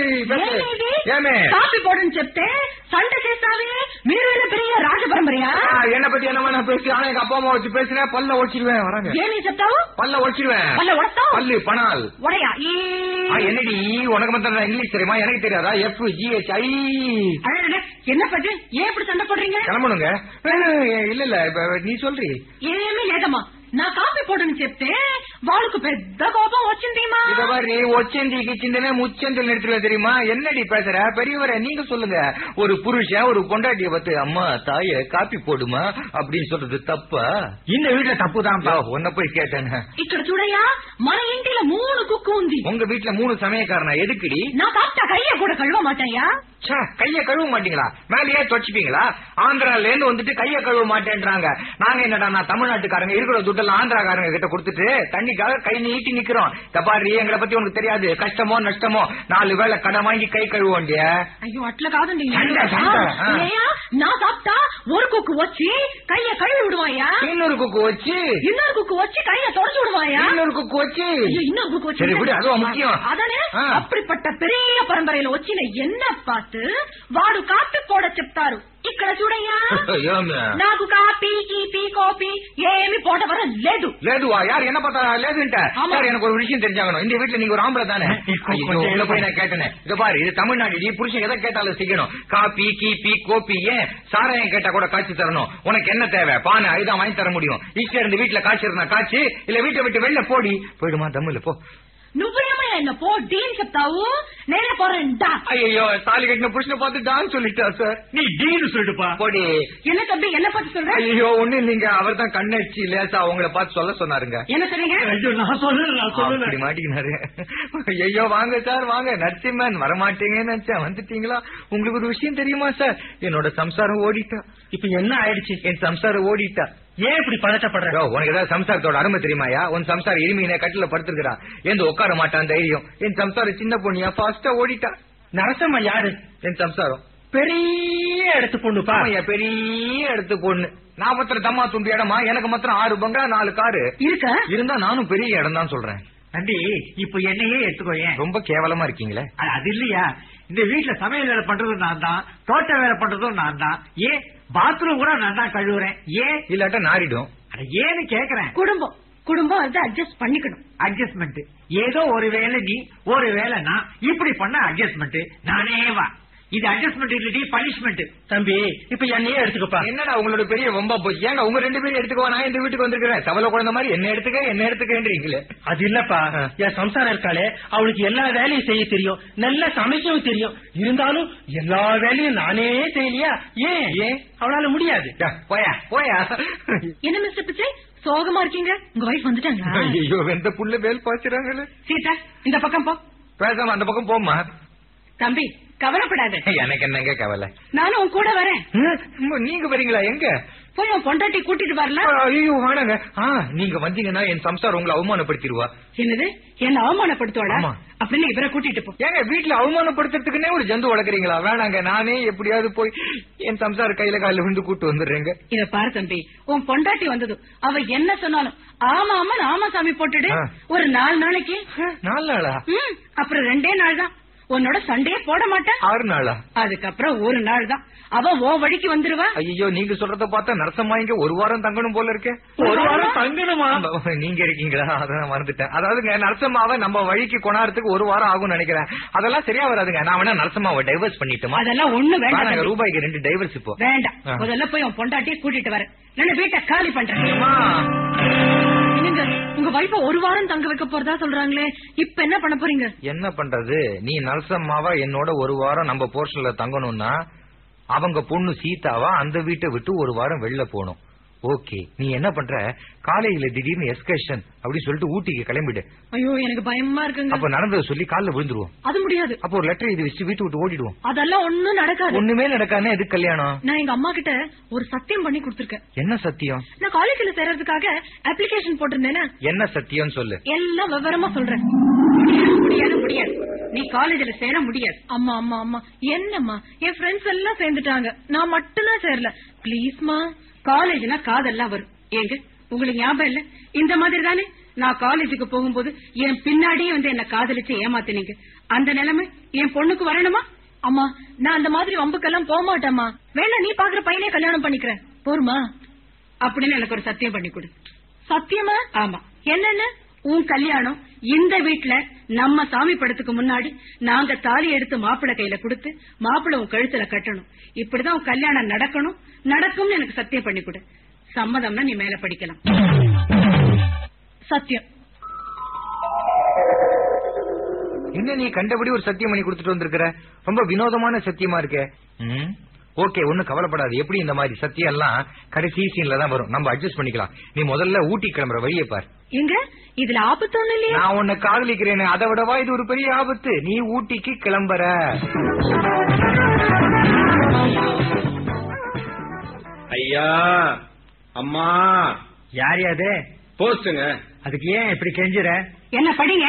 ஏமே காப்பி போடுன்னு చెప్తే சண்டை చేస్తావే మీరు பெரிய ராஜ பரம்பரையா? என்ன பத்தி என்ன பேசி ஆனா எங்க அப்பா அம்மா வச்சு பேசினா பல்ல ஒடிச்சிடுவேன். வராங்க. ஏன் நீ చెప్తావు? பல்ல ஒடிச்சிடுவேன். பல்ல ஒடத்தாవు? பல்லு பணால் ஒடையா? என்னடி உனக்கு மட்டும் இங்கிலீஷ் தெரியுமா? எனக்கு தெரியாதா? F G H I. என்ன பத்தி ஏன் இப்படி சண்டை போடுறீங்க? கிளம்பணுங்க. இல்ல இல்ல நீ சொல்றீ. ఏమీ లేదమ్మా, నా కాపీ పోడని చెప్తే వాళ్ళకు పెద్ద కోపం వచ్చిందేమా? இதவரி ஒச்சந்தி கிச்சிந்தனே முச்சந்தில் நிறுத்தல தெரியுமா? என்னடி பேசுற? பெரியவரே நீங்க சொல்லுங்க. ஒரு புருஷன் ஒரு பொண்டாட்டிய பத்தி அம்மா தாய காப்பி போடுமா அப்படின்னு சொல்றது தப்பா? இந்த வீட்டுல தப்பு தான். உன்ன போய் கேட்டேன்னு. ఇక్కడ చూడయ్యా, మన ఇంటిలో మూడు కుక్కు ఉంది. உங்க வீட்டுல மூணு சமயக்காரனா? எதுக்குடி? నా కాస్త கைய கூட கழுவ மாட்டேயா? கைய கழுவ மாட்டீங்களா? மேலேயே தொடச்சுப்பீங்களா? ஆந்திரால இருந்து வந்துட்டு கைய கழுவ மாட்டேன்றாங்க. நாங்க என்னடா நான் தமிழ்நாட்டுக்காரங்க இருக்கிற துட்டெல்லாம் ஆந்திராக்காரங்க கிட்ட கொடுத்துட்டு தண்ணிக்காக கை நீட்டி நிக்கிறோம். தப்பாரி எங்களை பத்தி உனக்கு தெரியாது. கஷ்டமோ நஷ்டமோ நாலு வேளை கடை வாங்கி கை கழுவோண்டிய. ஐயோ అట్లా కాదండి. நான் சாப்பிட்டா ஒரு குக்கு வச்சு கைய கழுவி விடுவாயா, இன்னொரு குக்கு வச்சு இன்னொரு குக்கு வச்சு கைய தொடச்சு விடுவாயா, இன்னொரு குக்கு வச்சு இன்னொரு குக்கு வச்சு. சரி விடு, அதுவும் முக்கியம். అదనే அப்படிப்பட்ட పెరియ పరంపరలో వచ్చిన ఎన్న పాటు వాడు కాపీ పోడ చెప్తారు. ఇక్కడ చూడయ్యా, నాకు కాపీ కీపీ కాపీ ఏమి పోట వர లేదు. లేదువా? யார் என்ன பார்த்தா లేదంట? எனக்கு ஒரு விஷயம் தெரிஞ்சாகணும். இந்த வீட்டுல நீங்க ஒரு ஆம்பளை தானே? உள்ள போய் நான் கேட்டேன். இது பாரு, இது தமிழ்நாடு. நீ புருஷன் எதை கேட்டாலும் செய்யணும். காப்பி கீப்பி கோப்பி, ஏன் சாராயம் கேட்டா கூட காய்ச்சி தரணும். உனக்கு என்ன தேவை? பானை அதுதான் வாங்கி தர முடியும். இஷ்டம் இருந்து வீட்டுல காய்ச்சி இருந்தா காய்ச்சி, இல்ல வீட்டை விட்டு வெளில போடி. போயிடுமா தமிழ்ல போ. నువ్వేమయ్యా என்ன போ டீன் చెప్తావు, నేనే పోறேன்டா. ஐயோ, தாலி கட்டின புருஷனை பார்த்து டான் சொல்லிட்டா சார். நீ டீன்னு சொல்லிட்டுப்பா. போடி. என்ன தம்பி என்ன பார்த்து சொல்ற? ஐயோ ஒண்ணு இல்லைங்க, அவர் தான் கண்ணடிச்சு லேசா அவங்கள பார்த்து சொல்ல சொன்னாருங்க. என்ன சொன்னீங்க? ஐயோ நான் சொல்லல, நான் சொல்லல. அப்படி மாட்டிக்கினாரு. ஐயோ வாங்க சார் வாங்க. நரசிம்மன் வரமாட்டீங்கன்னு நினைச்சேன், வந்துட்டீங்களா? உங்களுக்கு ஒரு விஷயம் தெரியுமா சார்? என்னோட சம்சாரம் ஓடிட்டா. இப்ப என்ன ஆயிடுச்சு? என் சம்சாரம் ஓடிட்டா. ஏன் இப்படி பதட்டப்படுற? உனக்கு ஏதாவது சம்சாரத்தோட அருமை தெரியுமாயா? உன் சம்சாரம் இருமீன கட்டில படுத்துருக்கா, எந்த உட்கார மாட்டான் தைரியம். என் சம்சாரம் சின்ன பொண்ணியா பாஸ்டா ஓடிட்டா. நரசம்மா யாரு? என் சம்சாரம் பெரிய இடத்து பொண்ணுப்பா. பெரிய இடத்து பொண்ணு. நான் மாத்திரம் தம்மா துண்டு இடமா? எனக்கு மாத்திரம் ஆறு பங்களா நாலு காரு இருக்கா. இருந்தா நானும் பெரிய இடம் தான் சொல்றேன். தம்பி இப்ப என்னையே எடுத்துக்கோ. ஏன் ரொம்ப கேவலமா இருக்கீங்களே? அது இல்லையா, இந்த வீட்டுல சமையல் வேலை பண்றதும் நான் தான், தோட்ட வேலை பண்றதும் நான் தான். ஏன் பாத்ரூம் கூட நான் தான் கழுவுறேன். ஏன் இல்லாட்ட நாரிடும். ஏன்னு கேக்குறேன். குடும்பம் குடும்பம் அதை அட்ஜஸ்ட் பண்ணிக்கணும். அட்ஜஸ்ட்மெண்ட் ஏதோ ஒரு வேலை நீ, ஒரு வேலை நான், இப்படி பண்ண அட்ஜஸ்ட்மெண்ட் நானே வா. இது அட்ஜஸ்ட்மெண்ட் இல்லடி பனிஷ்மெண்ட். தம்பி இப்ப என்னையே எடுத்துக்கப்பா. என்னடா உங்களோட பெரிய வம்பா போச்சு? ஏங்க உங்க ரெண்டு பேரும் எடுத்துக்கோ, நான் இந்த வீட்டுக்கு வந்திருக்கிறேன். தவளை குழந்தை மாதிரி என்ன எடுத்துக்க என்ன எடுத்துக்கன்றீங்களே. அது இல்லப்பா, என் சம்சாரம் இருக்காளே அவளுக்கு எல்லா வேலையும் செய்ய தெரியும், நல்லா சமைக்கவும் தெரியும். இருந்தாலும் எல்லா வேலையும் நானே செய்யலையா? ஏன் ஏன் அவளால முடியாது? போயா போயா. என்ன மிஸ்டர் பிச்சை சோகமா இருக்கீங்க? உங்க வைஃப் வந்துட்டாங்களா? ஐயோ வெந்த புள்ள வேல் பாய்ச்சுறாங்களே. சீதா இந்த பக்கம் போ. பேசாம அந்த பக்கம் போமா. தம்பி கவலைப்படாத. எனக்கு என்னங்க கவலை? நானும் உன் கூட வரேன். நீங்க வரீங்களா? எங்க போய் உன் பொண்டாட்டி கூட்டிட்டு வரல? ஐயோ வாடங்க. நீங்க வந்தீங்கன்னா என் சம்சாரம் உங்களை அவமானப்படுத்திடுவா. என்னது? என்ன அவமானப்படுத்துவாடா? அப்படின்னு இவரை கூட்டிட்டு போ. ஏங்க வீட்டுல அவமானப்படுத்துறதுக்குன்னே ஒரு ஜந்து வளர்க்குறீங்களா? வேணாங்க, நானே எப்படியாவது போய் என் சம்சார கையில காலில் விழுந்து கூட்டு வந்துடுறேங்க. இத பாரு தம்பி, உன் பொண்டாட்டி வந்தது அவ என்ன சொன்னாலும் ஆமா ஆமா ஆமா சாமி போட்டுடு. ஒரு நாலு நாளைக்கு. நாலு நாளா? அப்புறம் ரெண்டே நாள் தான். உன்னோட சண்டையே போட மாட்டேன். ஆறு நாளா? அதுக்கப்புறம் ஒரு நாள் தான். அவ ஓ வழிக்கு வந்துருவா. ஐயோ நீங்க சொல்றத பார்த்தா நரசம்மா இங்க ஒரு வாரம் தங்கணும் போல இருக்கே. ஒரு வாரம் தங்கணுமா? நீங்க இருக்கீங்களா? அதான் மறந்துட்டேன். அதாவதுங்க நரசம்மாவை நம்ம வழிக்கு கொண்டாடுறதுக்கு ஒரு வாரம் ஆகும் நினைக்கிறேன். அதெல்லாம் சரியா வராதுங்க. நான் வேணா நரசம்மாவை டைவர்ஸ் பண்ணிட்டோமா? அதெல்லாம் ஒண்ணு வேண்டாம். ரூபாய்க்கு ரெண்டு டைவர்ஸ் இப்போ வேண்டாம். முதல்ல போய் உன் பொண்டாட்டியை கூட்டிட்டு வரேன். நான் வீட்டை காலி பண்றேன். உங்க வைஃப ஒரு வாரம் தங்க வைக்க போறதா சொல்றாங்களே, இப்ப என்ன பண்ண போறீங்க? என்ன பண்றது? நீ நரசம்மாவா என்னோட ஒரு வாரம் நம்ம போர்ஷன்ல தங்கணும்னா அவங்க பொண்ணு சீதாவா அந்த வீட்டை விட்டு ஒரு வாரம் வெளில போகணும். ஓகே, நீ என்ன பண்ற? காலையில திடீர்னு எஸ்கர்ஷன் அப்படி சொல்லிட்டு ஊட்டிக்கு கிளம்பிடு. ஐயோ எனக்கு பயமா இருக்குங்க. அப்ப நடந்ததை சொல்லி காலில் விழுந்துருவோம். அது முடியாது. அப்போ ஒரு லெட்டர் இது வச்சு வீட்டு விட்டு ஓடிடுவோம். அதெல்லாம் ஒண்ணும் நடக்காது. ஒண்ணுமே நடக்காது. எதுக்கு கல்யாணம்? நான் எங்க அம்மா கிட்ட ஒரு சத்தியம் பண்ணி கொடுத்திருக்கேன். என்ன சத்தியம்? நான் காலேஜ்ல சேர்றதுக்காக அப்ளிகேஷன் போட்டிருந்தேனா? என்ன சத்தியம் சொல்லு. எல்லாம் விவரமா சொல்றேன். முடியாது முடியாது, நீ காலேஜ்ல சேர முடியாது. அம்மா அம்மா அம்மா என்னம்மா, என் ஃப்ரெண்ட்ஸ் எல்லாம் சேர்ந்துட்டாங்க, நான் மட்டும் தான் சேரல. பிளீஸ்மா, காலேஜ்னா காதெல்லாம் வரும். ஏங்க உங்களுக்கு ஞாபகம் இல்ல? இந்த மாதிரி தானே நான் காலேஜுக்கு போகும்போது என் பின்னாடியே வந்து என்ன காதலிச்சு ஏமாத்தினீங்க. அந்த நிலைமை என் பொண்ணுக்கு வரணுமா? அம்மா நான் அந்த மாதிரி வம்புக்கெல்லாம் போக மாட்டேம்மா. வேணா நீ பாக்குற பையனே கல்யாணம் பண்ணிக்கிறேன் போருமா அப்படின்னு எனக்கு ஒரு சத்தியம் பண்ணி கொடு. சத்தியமா? ஆமா. என்னென்ன? உன் கல்யாணம் இந்த வீட்டுல நம்ம சாமி படத்துக்கு முன்னாடி நாங்க தாலி எடுத்து மாப்பிள்ளை கையில கொடுத்து மாப்பிள்ளை உன் கழுத்துல கட்டணும். இப்படிதான் உன் கல்யாணம் நடக்கணும். நடக்கும்னு எனக்கு சத்தியம் பண்ணி கொடு. சம்மதம்னா நீ மேல படிக்கலாம். சத்தியம். என்ன நீ கண்டபடி ஒரு சத்தியம் பண்ணி கொடுத்துட்டு வந்திருக்கிற? ரொம்ப வினோதமான சத்தியமா இருக்கே. ஓகே, ஒன்னும் கவலைப்படாது. எப்படி இந்த மாதிரி சத்தியம் எல்லாம் கடைசி சீன்ல தான் வரும், நம்ம அட்ஜஸ்ட் பண்ணிக்கலாம். நீ முதல்ல ஊட்டி கிளம்புற வழியை பார். எங்க இதுல ஆபத்து ஒண்ணு இல்லையா? நான் உன்னை காதலிக்கிறேன்னு, அதை விடவா இது ஒரு பெரிய ஆபத்து? நீ ஊட்டிக்கு கிளம்புற. ஐயா, அம்மா. யார் யாது? போஸ்டுங்க. அதுக்கு ஏன் இப்படி கெஞ்சுற? என்ன படிங்க.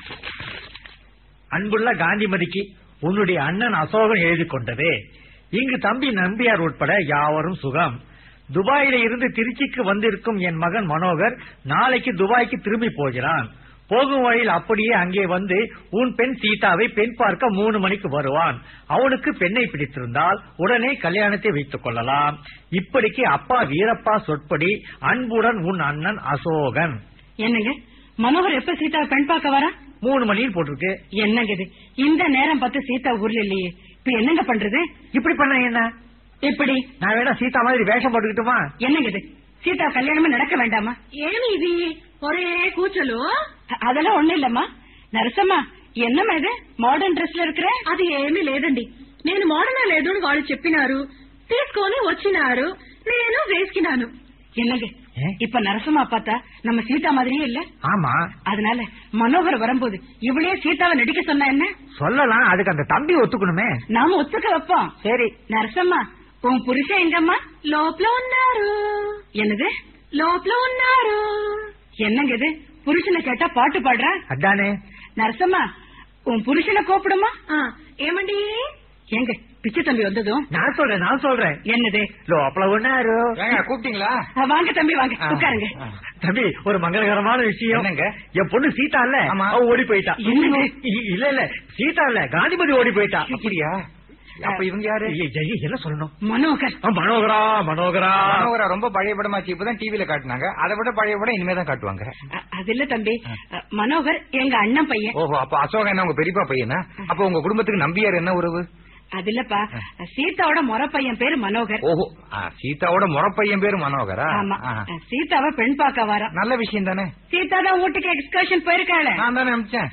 அன்புள்ள காந்திமதிக்கு உன்னுடைய அண்ணன் அசோகன் எழுதி கொண்டது. இங்கு தம்பி நம்பியார் உட்பட யாவரும் சுகம். துபாயில இருந்து திருச்சிக்கு வந்திருக்கும் என் மகன் மனோகர் நாளைக்கு துபாய்க்கு திரும்பி போகிறான். போகும் வழியில் அப்படியே அங்கே வந்து உன் பெண் சீதாவை பெண் பார்க்க மூணு மணிக்கு வருவான். அவனுக்கு பெண்ணை பிடித்திருந்தால் உடனே கல்யாணத்தை வைத்துக் கொள்ளலாம். இப்படிக்கு அப்பா வீரப்பா சொற்படி அன்புடன் உன் அண்ணன் அசோகன். என்னங்க, மனோகர் எப்ப சீதா பெண் பார்க்க வரா? மூணு மணியில் போட்டிருக்கு. என்னங்க இது, இந்த நேரம் பார்த்து சீதா ஊர்ல இல்லையே, இப்ப என்னங்க பண்றது? இப்படி பண்ண என்ன? எப்படி நான் வேணா சீதா மாதிரி வேஷம் போட்டுக்கிட்டுமா? என்னங்க இது, சீதா கல்யாணமே நடக்க வேண்டாமா? ఏమి ఇది ఒరే కూచలు அதெல்லாம் ஒண்ணு இல்லம்மா. நரசம்மா, என்னம்மா இது మోడర్న్ డ్రెస్ లో இருக்கிற? అది ఏమీ లేదండి. నేను మోడర్న్ లేదు అని వాళ్ళు చెప్పినారు, తీసుకొని వచ్చినారు, నేను వేసుకున్నాను. என்னங்க, இப்ப நரசம்மா பார்த்தா நம்ம சீதா மாதிரியே இல்ல? ஆமா. அதனால மனோகர் வரும்போது இவளே சீதாவை நடிக்க சொன்னா என்ன? சொல்லலாம், அதுக்கு அந்த தம்பி ஒத்துக்கணுமே. நாம ஒத்துக்க வைப்போம். சரி. நரசம்மா, உன் புருஷன் எங்கம்மா? లోపల ఉన్నారు. என்னது లోపల ఉన్నారు? என்னங்க இது, புருஷனை கேட்டா பாட்டு பாடுற? அதானே. நரசம்மா, உன் புருஷனை கூப்பிடுமா? ఏమండి? எங்க பிச்சை தம்பி வந்ததும் நான் சொல்றேன் நான் சொல்றேன். என்னது? லோப்பல ஒன்னாரு. கூப்பிட்டீங்களா? வாங்க தம்பி வாங்க, உட்காருங்க. தம்பி, ஒரு மங்களகரமான விஷயம். என்னங்க? என் பொண்ணு சீதா இல்ல, அவ ஓடி போயிட்டா. என்னங்க? இல்ல இல்ல, சீதா இல்ல, காந்திமதி ஓடி போயிட்டா. அப்படியா? அப்ப இவங்க யாரு? என்ன சொல்லணும்? மனோகர். மனோகரா மனோகரா மனோகரா ரொம்ப பழைய படமாச்சு, இப்பதான் டிவில காட்டினாங்க. அதை விட பழைய படம் இனிமேதான் காட்டுவாங்க. அது இல்ல தம்பி, மனோகர் எங்க அண்ணன் பையன். ஓஹோ, அப்ப அசோகன் என்ன உங்க பெரியப்பா பையனா? அப்ப உங்க குடும்பத்துக்கு நம்பியார் என்ன உறவு? அது இல்லப்பா, சீதாவோட முறை பையன் பேரு மனோகர். ஓஹோ, சீதாவோட முறை பையன் பேரு மனோகரா? ஆமா. சீதாவை பெண் பார்க்க வர. நல்ல விஷயம் தானே. சீதா தான் வீட்டுக்கு எக்ஸ்கர்ஷன் போயிருக்காளே. நான் தானே அமிச்சேன்.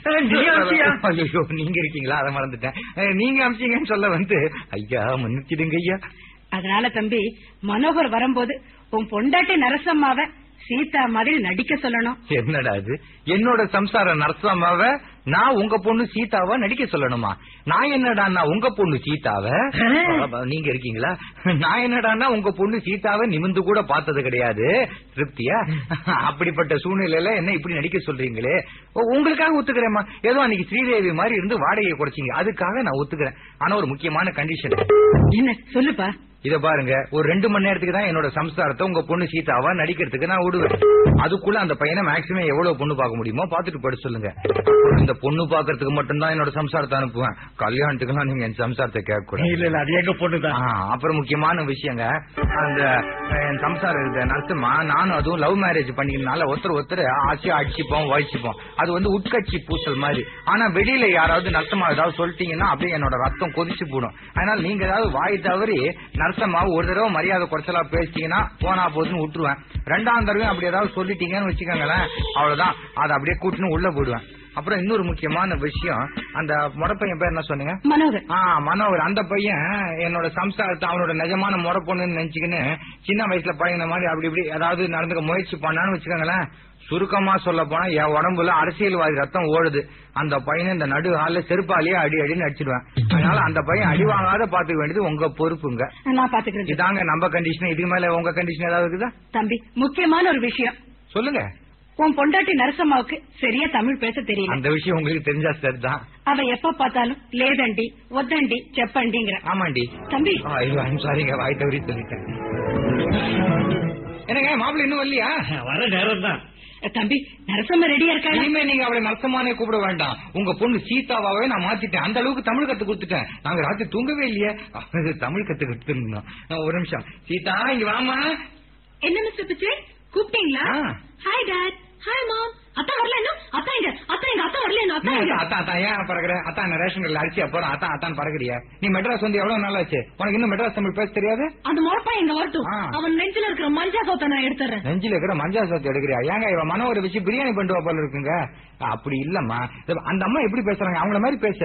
ஐயோ, நீங்க இருக்கீங்களா? அதை மறந்துட்டேன். நீங்க அமிச்சீங்கன்னு சொல்ல வந்து ஐயா மன்னிச்சிடுங்க ஐயா. அதனால தம்பி, மனோகர் வரும்போது உன் பொண்டாட்டி நரசம்மாவை சீதா மாதிரி நடிக்க சொல்லணும். என்னடா அது, என்னோட சம்சார நரசம்மாவை நான் உங்க பொண்ணு சீதாவா நடிக்க சொல்லணுமா? நான் என்னடான்னா உங்க பொண்ணு சீதாவ நீங்க இருக்கீங்களா? நான் என்னடான்னா உங்க பொண்ணு சீதாவை நிமிந்து கூட பார்த்தது கிடையாது. திருப்தியா? அப்படிப்பட்ட சூழ்நிலையில என்ன இப்படி நடிக்க சொல்றீங்களே? உங்களுக்காக ஒத்துக்கிறேம்மா. ஏதோ அன்னைக்கு ஸ்ரீதேவி மாதிரி இருந்து வாடகையை குறைச்சிங்க, அதுக்காக நான் ஒத்துக்கிறேன். ஆனா ஒரு முக்கியமான கண்டிஷன். என்ன சொல்லுப்பா? இத பாருங்க, ஒரு ரெண்டு மணி நேரத்துக்கு தான் என்னோட சம்சாரத்தை உங்க பொண்ணு சீதாவா நடிக்கிறதுக்கு நான் விடுவேன். அதுக்குள்ள அந்த பையனை மேக்சிமம் எவ்வளவு பொண்ணு பார்க்க முடியுமோ பாத்துட்டு படி சொல்லுங்க. இந்த பொண்ணு பாக்குறதுக்கு மட்டும்தான் என்னோட சம்சாரத்தை அனுப்புவேன். கல்யாணத்துக்குலாம் நீங்க என் சம்சாரத்தை கேட்க கூடாது. இல்ல இல்ல, அது எங்க பொண்ணுதான். அப்புறம் முக்கியமான விஷயங்க, அந்த என் சம்சாரம் இருக்க நர்த்தமா நானும் அதுவும் லவ் மேரேஜ் பண்ணிக்கிறதுனால ஒருத்தர் ஒருத்தர் ஆட்சியா அடிச்சுப்போம் வயிச்சுப்போம். அது வந்து உட்கட்சி பூசல் மாதிரி. ஆனா வெளியில யாராவது நர்த்தமா ஏதாவது சொல்லிட்டீங்கன்னா அப்படியே என்னோட ரத்தம் கொதிச்சு போடும். அதனால நீங்க ஏதாவது வாய் தவறி நர்த்தமா ஒரு தடவை மரியாதை குறைச்சலா பேசிட்டீங்கன்னா போனா போதுன்னு விட்டுருவேன். ரெண்டாம் தடவை அப்படி ஏதாவது சொல்லிட்டீங்கன்னு வச்சுக்கோங்களேன், அவ்வளவுதான், அதை அப்படியே கூட்டுன்னு உள்ள போயிடுவேன். அப்புறம் இன்னொரு முக்கியமான விஷயம், அந்த முறப்பையன் பேர் என்ன சொன்னீங்க? மனோகர். ஆ, மனோகர். அந்த பையன் என்னோட சம்சாரத்தை அவனோட நிஜமான முறை பொண்ணுன்னு நினைச்சுக்கின்னு சின்ன வயசுல பழகின மாதிரி அப்படி இப்படி ஏதாவது நடந்துக்க முயற்சி பண்ணான்னு வச்சுக்கோங்களேன், சுருக்கமா சொல்ல போனா என் உடம்புல அரசியல்வாதி ரத்தம் ஓடுது. அந்த பையனை இந்த நடு ஹால செருப்பாலேயே அடி அடின்னு அடிச்சிடுவேன். அதனால அந்த பையன் அடி வாங்காத பாத்துக்க வேண்டியது உங்க பொறுப்புங்க. நான் பாத்துக்கிறேன். இதாங்க நம்ம கண்டிஷன். இதுக்கு மேல உங்க கண்டிஷன் ஏதாவது இருக்குதா? தம்பி, முக்கியமான ஒரு விஷயம் சொல்லுங்க. உன் பொண்டாட்டி நரசம்மாவுக்கு சரியா தமிழ் பேச தெரியல. அந்த விஷயம் உங்களுக்கு தெரிஞ்சா சார் தான். அவ எப்ப பார்த்தாலும் லேதண்டி ஒத்தண்டி செப்பண்டிங்கிற. ஆமாண்டி தம்பி. ஐயோ, ஐம் சாரிங்க, வாய் தவறி சொல்லிட்டேன். என்னங்க மாப்பிள்ள இன்னும் வரலையா? வர நேரம் தான். தம்பி, நரசம்மா ரெடியா இருக்கா? இனிமே நீங்க அவளை நரசம்மானே கூப்பிட வேண்டாம். உங்க பொண்ணு சீதாவாவே நான் மாத்திட்டேன். அந்த அளவுக்கு தமிழ் கத்து கொடுத்துட்டேன். நாங்க ராத்திரி தூங்கவே இல்லையே, தமிழ் கத்து கொடுத்துருந்தோம். ஒரு நிமிஷம். சீதா இங்க வாமா. என்ன மிஸ்டர் பிச்சை, கூப்பிட்டீங்களா? Hi dad. Hi mom. அத்தா வரல இன்னும்? அத்தா எங்க? அத்தா எங்க? அத்தா வரல இன்னும்? அத்தா எங்க? அத்தா அத்தா ஏன் பறக்குற? அத்தா நான் ரேஷன் கடையில் அரிசியா போறேன். அத்தா அத்தான் பறக்குறியா? நீ மெட்ராஸ் வந்து எவ்வளவு நாள் ஆச்சு? உனக்கு இன்னும் மெட்ராஸ் தமிழ் பேச தெரியாது? அந்த முறப்பா எங்க வரட்டும். அவன் நெஞ்சில இருக்கிற மஞ்சா சோத்தை நான் எடுத்துறேன். நெஞ்சில இருக்கிற மஞ்சா சோத்தை எடுக்கிறியா? ஏங்க இவன் மன ஒரு விஷயம் பிரியாணி பண்ணுவா போல இருக்குங்க. அப்படி இல்லம்மா, அந்த அம்மா எப்படி பேசுறாங்க? அவங்கள மாதிரி பேச.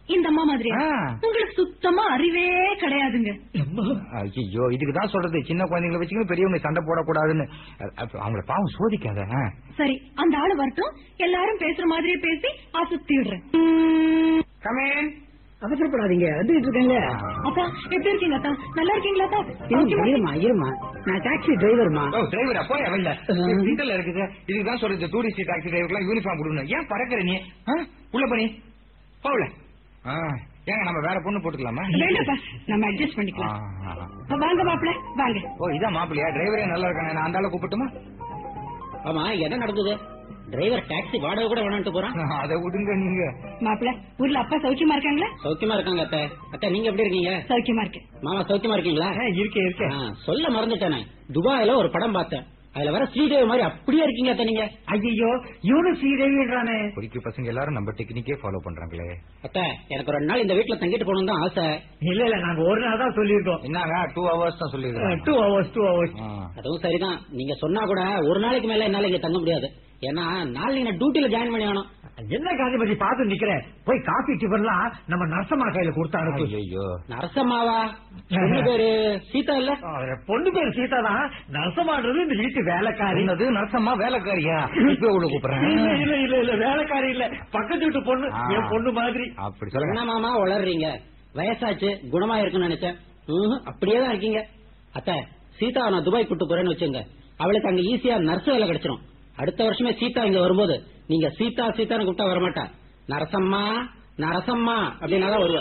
இந்த அம்மா மாதிரியா? உங்களுக்கு சுத்தமா அறிவே கிடையாதுங்க. ஐயோ, இதுக்குதான் சொல்றது சின்ன குழந்தைங்களை வச்சுக்கணும் பெரியவங்க சண்டை போடக்கூடாதுன்னு. அவங்கள பாவம் சோதிக்காத. சரி, அந்த ஆளு வரட்டும், எல்லாரும் பேசுற மாதிரியே பேசி அசத்தி விடுறேன். அவசரப்படாதீங்க, வந்துட்டு இருக்காங்க. அப்பா எப்படி இருக்கீங்க? அத்தா நல்லா இருக்கீங்களா? இருமா இருமா, நான் டாக்ஸி டிரைவர்மா. டிரைவரா போய் அவல்ல வீட்டுல இருக்குது. இதுக்குதான் சொல்றது டூரிஸ்ட் டாக்ஸி டிரைவருக்குலாம் யூனிஃபார்ம் கொடுக்கணும். ஏன் பறக்கிற நீ? உள்ள பண்ணி போகல. ஏங்க நம்ம வேற பொண்ணு போட்டுக்கலாமா? வேண்டாப்பா, நம்ம அட்ஜஸ்ட் பண்ணிக்கலாம். வாங்க மாப்பிள்ள வாங்க. ஓ இதான் மாப்பிள்ளையா? டிரைவரே நல்லா இருக்கானே, நான் அந்த ஆளை கூப்பிட்டுமா? ஆமா, என்ன நடந்தது? டிரைவர் டாக்ஸி வாடகை கூட வேணான்ட்டு போறான். அதை விடுங்க நீங்க. மாப்பிள்ள, ஊர்ல அப்பா சௌக்கியமா இருக்காங்களா? சௌக்கியமா இருக்காங்க அத்தை. அத்தை நீங்க எப்படி இருக்கீங்க? சௌக்கியமா இருக்கேன். மாமா சௌக்கியமா இருக்கீங்களா? இருக்கேன் இருக்கேன். சொல்ல மறந்துட்டேனே, துபாயில ஒரு படம் பார்த்தேன். அதுல வர ஸ்ரீதேவி மாதிரி அப்படியே இருக்கீங்க அத்தை நீங்க. ஐயோ, இவனு ஸ்ரீதேவின்றானே. பொறிக்கு பசங்க எல்லாரும் நம்ம டெக்னிக்கே ஃபாலோ பண்றாங்களே. அத்தை எனக்கு ரெண்டு நாள் இந்த வீட்டுல தங்கிட்டு போகணும் தான் ஆசை. இல்ல இல்ல, நாங்க ஒரு நாள் தான் சொல்லிருக்கோம். என்னங்க டூ ஹவர்ஸ் தான் சொல்லிருக்கோம். டூ ஹவர்ஸ் டூ ஹவர்ஸ் அதுவும் சரிதான். நீங்க சொன்னா கூட ஒரு நாளைக்கு மேல என்னால இங்க தங்க முடியாது. ஏன்னா நாளைக்கு நான் டியூட்டில ஜாயின் பண்ணி ஆகணும். என்ன காந்திமதி பார்த்து நிக்கிறேன், போய் காபி டிஃபன்லாம் நம்ம நரசம்மா கையில கொடுத்தா அனுப்பு. ஐயோ, நரசம்மாவா? பொண்ணு பேரு சீதா இல்ல? பொண்ணு பேரு சீதா தான். நரசம்மான்றது இந்த வீட்டு வேலைக்காரி. நரசம்மா வேலைக்காரியா? இப்ப உள்ள கூப்பிடுறேன். இல்ல இல்ல இல்ல, வேலைக்காரி இல்ல, பக்கத்து வீட்டு பொண்ணு, என் பொண்ணு மாதிரி. அப்படி சொல்ல என்ன மாமா வளர்றீங்க? வயசாச்சு, குணமா இருக்குன்னு நினைச்சேன். அப்படியேதான் இருக்கீங்க. அத்தை சீதா நான் துபாய் கூட்டு போறேன்னு வச்சுங்க, அவளுக்கு அங்க ஈஸியா நர்ஸ் வேலை கிடைச்சிடும். அடுத்த வருஷமே சீதா இங்க வரும்போது நீங்க சீதா சீதான்னு கூப்பிட்டா வரமாட்டா, நரசம்மா நரசம்மா அப்படின்னாதான் வருவா.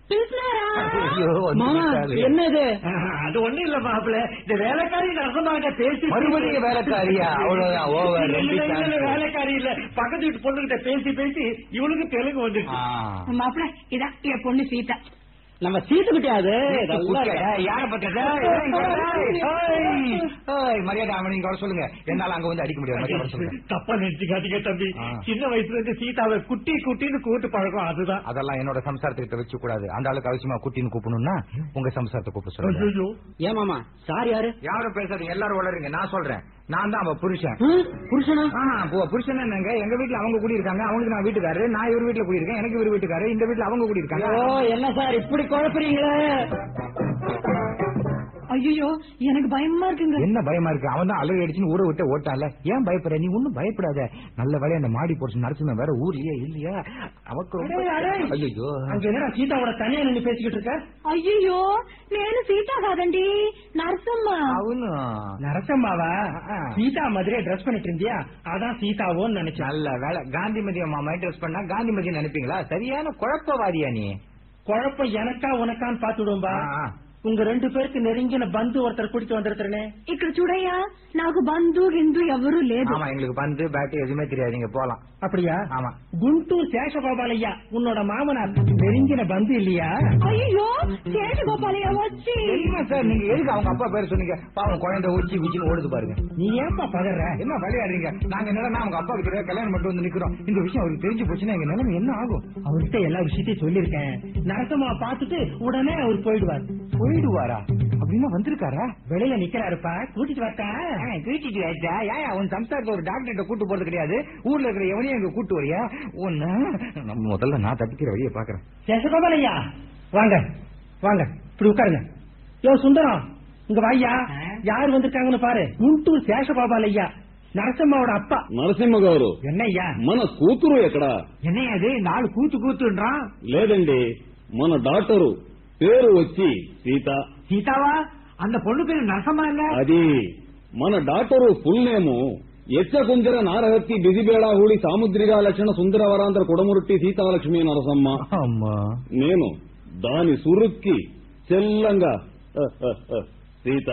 என்ன இது? அது ஒண்ணு இல்ல மாப்பிள்ள, இந்த வேலைக்காரி நரசம்மா பேசி மறுபடியும் வேலைக்காரியா? அவ்வளவுதான் ஓவர். வேலைக்காரி இல்ல, பக்கத்து வீட்டு பொண்ணு கிட்ட பேசி பேசி இவனுக்கு தெலுங்கு வந்துருச்சு. மாப்பிள்ள இதான் என் பொண்ணு சீதா. நம்ம சீட்டுக்கிட்டாது யார பண்றது? மரியாதை அவன் நீங்க சொல்லுங்க, என்னால அங்க வந்து அடிக்க முடியாது. தப்பா நினைச்சுக்காதீங்க தம்பி, சின்ன வயசுல இருந்து சீதாவை குட்டி குட்டின்னு கூட்டு பழக்கம். அதுதான். அதெல்லாம் என்னோட சம்சாரத்துக்கிட்ட வச்சு கூடாது. அந்த ஆளுக்கு அவசியமா குட்டின்னு கூப்பிடணும்னா உங்க சம்சாரத்தை கூப்பிட சொல்லுங்க. ஏன் மாமா சார் யாரு? யாரும் பேசாதீங்க, எல்லாரும் வளருங்க. நான் சொல்றேன், நான் தான் அவன் புருஷன். புருஷனா? புருஷன் என்னங்க, எங்க வீட்டுல அவங்க கூடி இருக்காங்க, அவங்களுக்கு நான் வீட்டுக்காரு. நான் இவர் வீட்டுல கூடி இருக்கேன், எனக்கு இவர் வீட்டுக்காரு. இந்த வீட்டுல அவங்க கூடி இருக்காங்க. என்ன சார் இப்படி குழப்பறீங்களே? ஐயோ, எனக்கு பயமா இருக்குங்க. என்ன பயமா இருக்கு? அவன் தான் அழுகை அடிச்சுன்னு ஊரை விட்டு ஓட்டால. ஏன் பயப்படுற? நீ ஒண்ணும் பயப்படாத. நல்ல வேலை அந்த மாடி போச்சு நரசிம்ம வேற ஊர்லயே இல்லையா? அவக்கு ஐயோ, அங்க சீதாவோட தனியா நின்று பேசிக்கிட்டு இருக்க. ஐயோ, నేను சீதா காதண்டி, நரசம்மா. அவனு நரசம்மாவா? சீதா மாதிரியே ட்ரெஸ் பண்ணிட்டு இருந்தியா, அதான் சீதாவோன்னு நினைச்சேன். நல்ல வேலை. காந்திமதி அம்மா மாதிரி ட்ரெஸ் பண்ணா காந்திமதி நினைப்பீங்களா? சரியான குழப்பவாதியா நீ. குழப்பம் எனக்கா உனக்கான்னு பாத்துடும்பா. உங்க ரெண்டு பேருக்கு நெருங்கின బంధు ஒருத்தர் கூட்டிட்டு வந்திருக்கிறேனே. ఇక్కడ చూడయ్యా, నాకు బంధు గిందు ఎవరు లేదు. ஆமா, எங்களுக்கு பந்து பேட் எதுவுமே தெரியாது. நீங்க போலாம். அப்படியா? ஆமா. குண்டூர் சேஷகோபாலையா உன்னோட மாமனார் நெருங்கின பந்து இல்லையா? ஐயோ, சேஷகோபாலையா வச்சி. என்ன சார் நீங்க எதுக்கு அவங்க அப்பா பேர் சொன்னீங்க? பாவம் குழந்தை உச்சி உச்சின்னு ஓடுது பாருங்க. நீ ஏன்பா பதற? என்ன விளையாடுறீங்க? நாங்க என்னன்னா அவங்க அப்பா கிட்ட கல்யாணம் மட்டும் வந்து நிக்கிறோம். இந்த விஷயம் அவருக்கு தெரிஞ்சு போச்சுன்னா எங்க நிலைமை என்ன ஆகும்? அவர்கிட்ட எல்லா விஷயத்தையும் சொல்லிருக்கேன். நரசம்மா பாத்துட்டு உடனே அவர் போயிடுவார். போயிடுவாரா? அப்படின்னா வந்திருக்காரா? வெளியில நிக்கிறாருப்பா, கூட்டிட்டு வரட்டா? கூட்டிட்டு வரட்டா? ஏன் அவன் சம்சாரத்தை ஒரு டாக்டர்கிட்ட கூட்டு போறது கிடையாது. ஊர்ல இருக்கிற எவனையும் எங்க கூட்டு வரியா? ஒன்னு நம்ம முதல்ல நான் தப்பிக்கிற வழியை பாக்குறேன். சேஷகோபாலையா வாங்க வாங்க, இப்படி உட்காருங்க. யோ சுந்தரம், இங்க வாய்யா. யார் வந்திருக்காங்கன்னு பாரு. గుంటూరు சேஷகோபாலையா, నరసింహోட அப்பா. నరసింహ గారు. என்னய்யா? మన కూతురు ఎక్కడ? என்னையா அது நாலு கூத்து கூத்துன்றான்? లేదండి, మన డాక్టరు పేరు వచ్చి సీత. சீதாவா? அந்த பொண்ணு பேரு நரசம்மா இல்ல? అది మన డాక్టరు ఫుల్ నేము ఎచ్చ కుంజర నారహత్తి బిజిబేడ హూడి సాముద్రిగా లక్షణ సుందర వరాంతర కొడమురుట్టి సీతాలక్ష్మి నరసమ్మ. అమ్మా, నేను దాని సురుక్కి చెల్లంగా సీత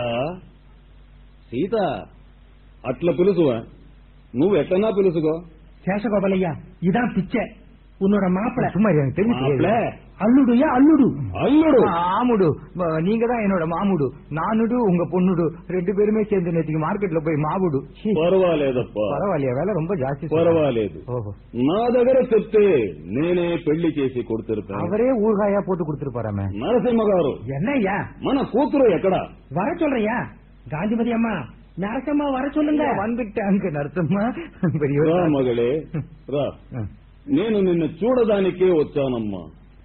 సీత అట్లా పిలుసువా, నువ్వు ఎట్లన్నా పిలుసుకో. சேஷகோபாலையா, இதான் பிச்சை. உன்னோட மாப்பிள சும்மா எனக்கு தெரிஞ்சு அல்லுடுயா? அல்லுடு அல்லுடு ஆமுடு. நீங்க தான் என்னோட மாமுடு. நானுடு உங்க பொண்ணுடு ரெண்டு பேருமே சேர்ந்து நேற்றுக்கு மார்க்கெட்ல போய் மாவுடு. పర్వాలేదప్పా. పర్వాలే, వేళ ரொம்ப ஜாஸ்தி. పర్వాలేదు, నా దగ్గర చెప్తే నేనే పెళ్లి చేసి కొడుతురుతాను. அவரே ஊறுகாயா போட்டு கொடுத்துருப்பாராமே. నరసింహ గారు, என்னய்யா? మన కూతురు ఎక్కడ? வர சொல்றியா? காந்திமதி அம்மா, நரசம்மா வர சொல்லுங்க. வந்துட்டாங்க நரசம்மா. రా మగళే రా, నేను నిన్ను చూడడానికే వచ్చానమ్మా.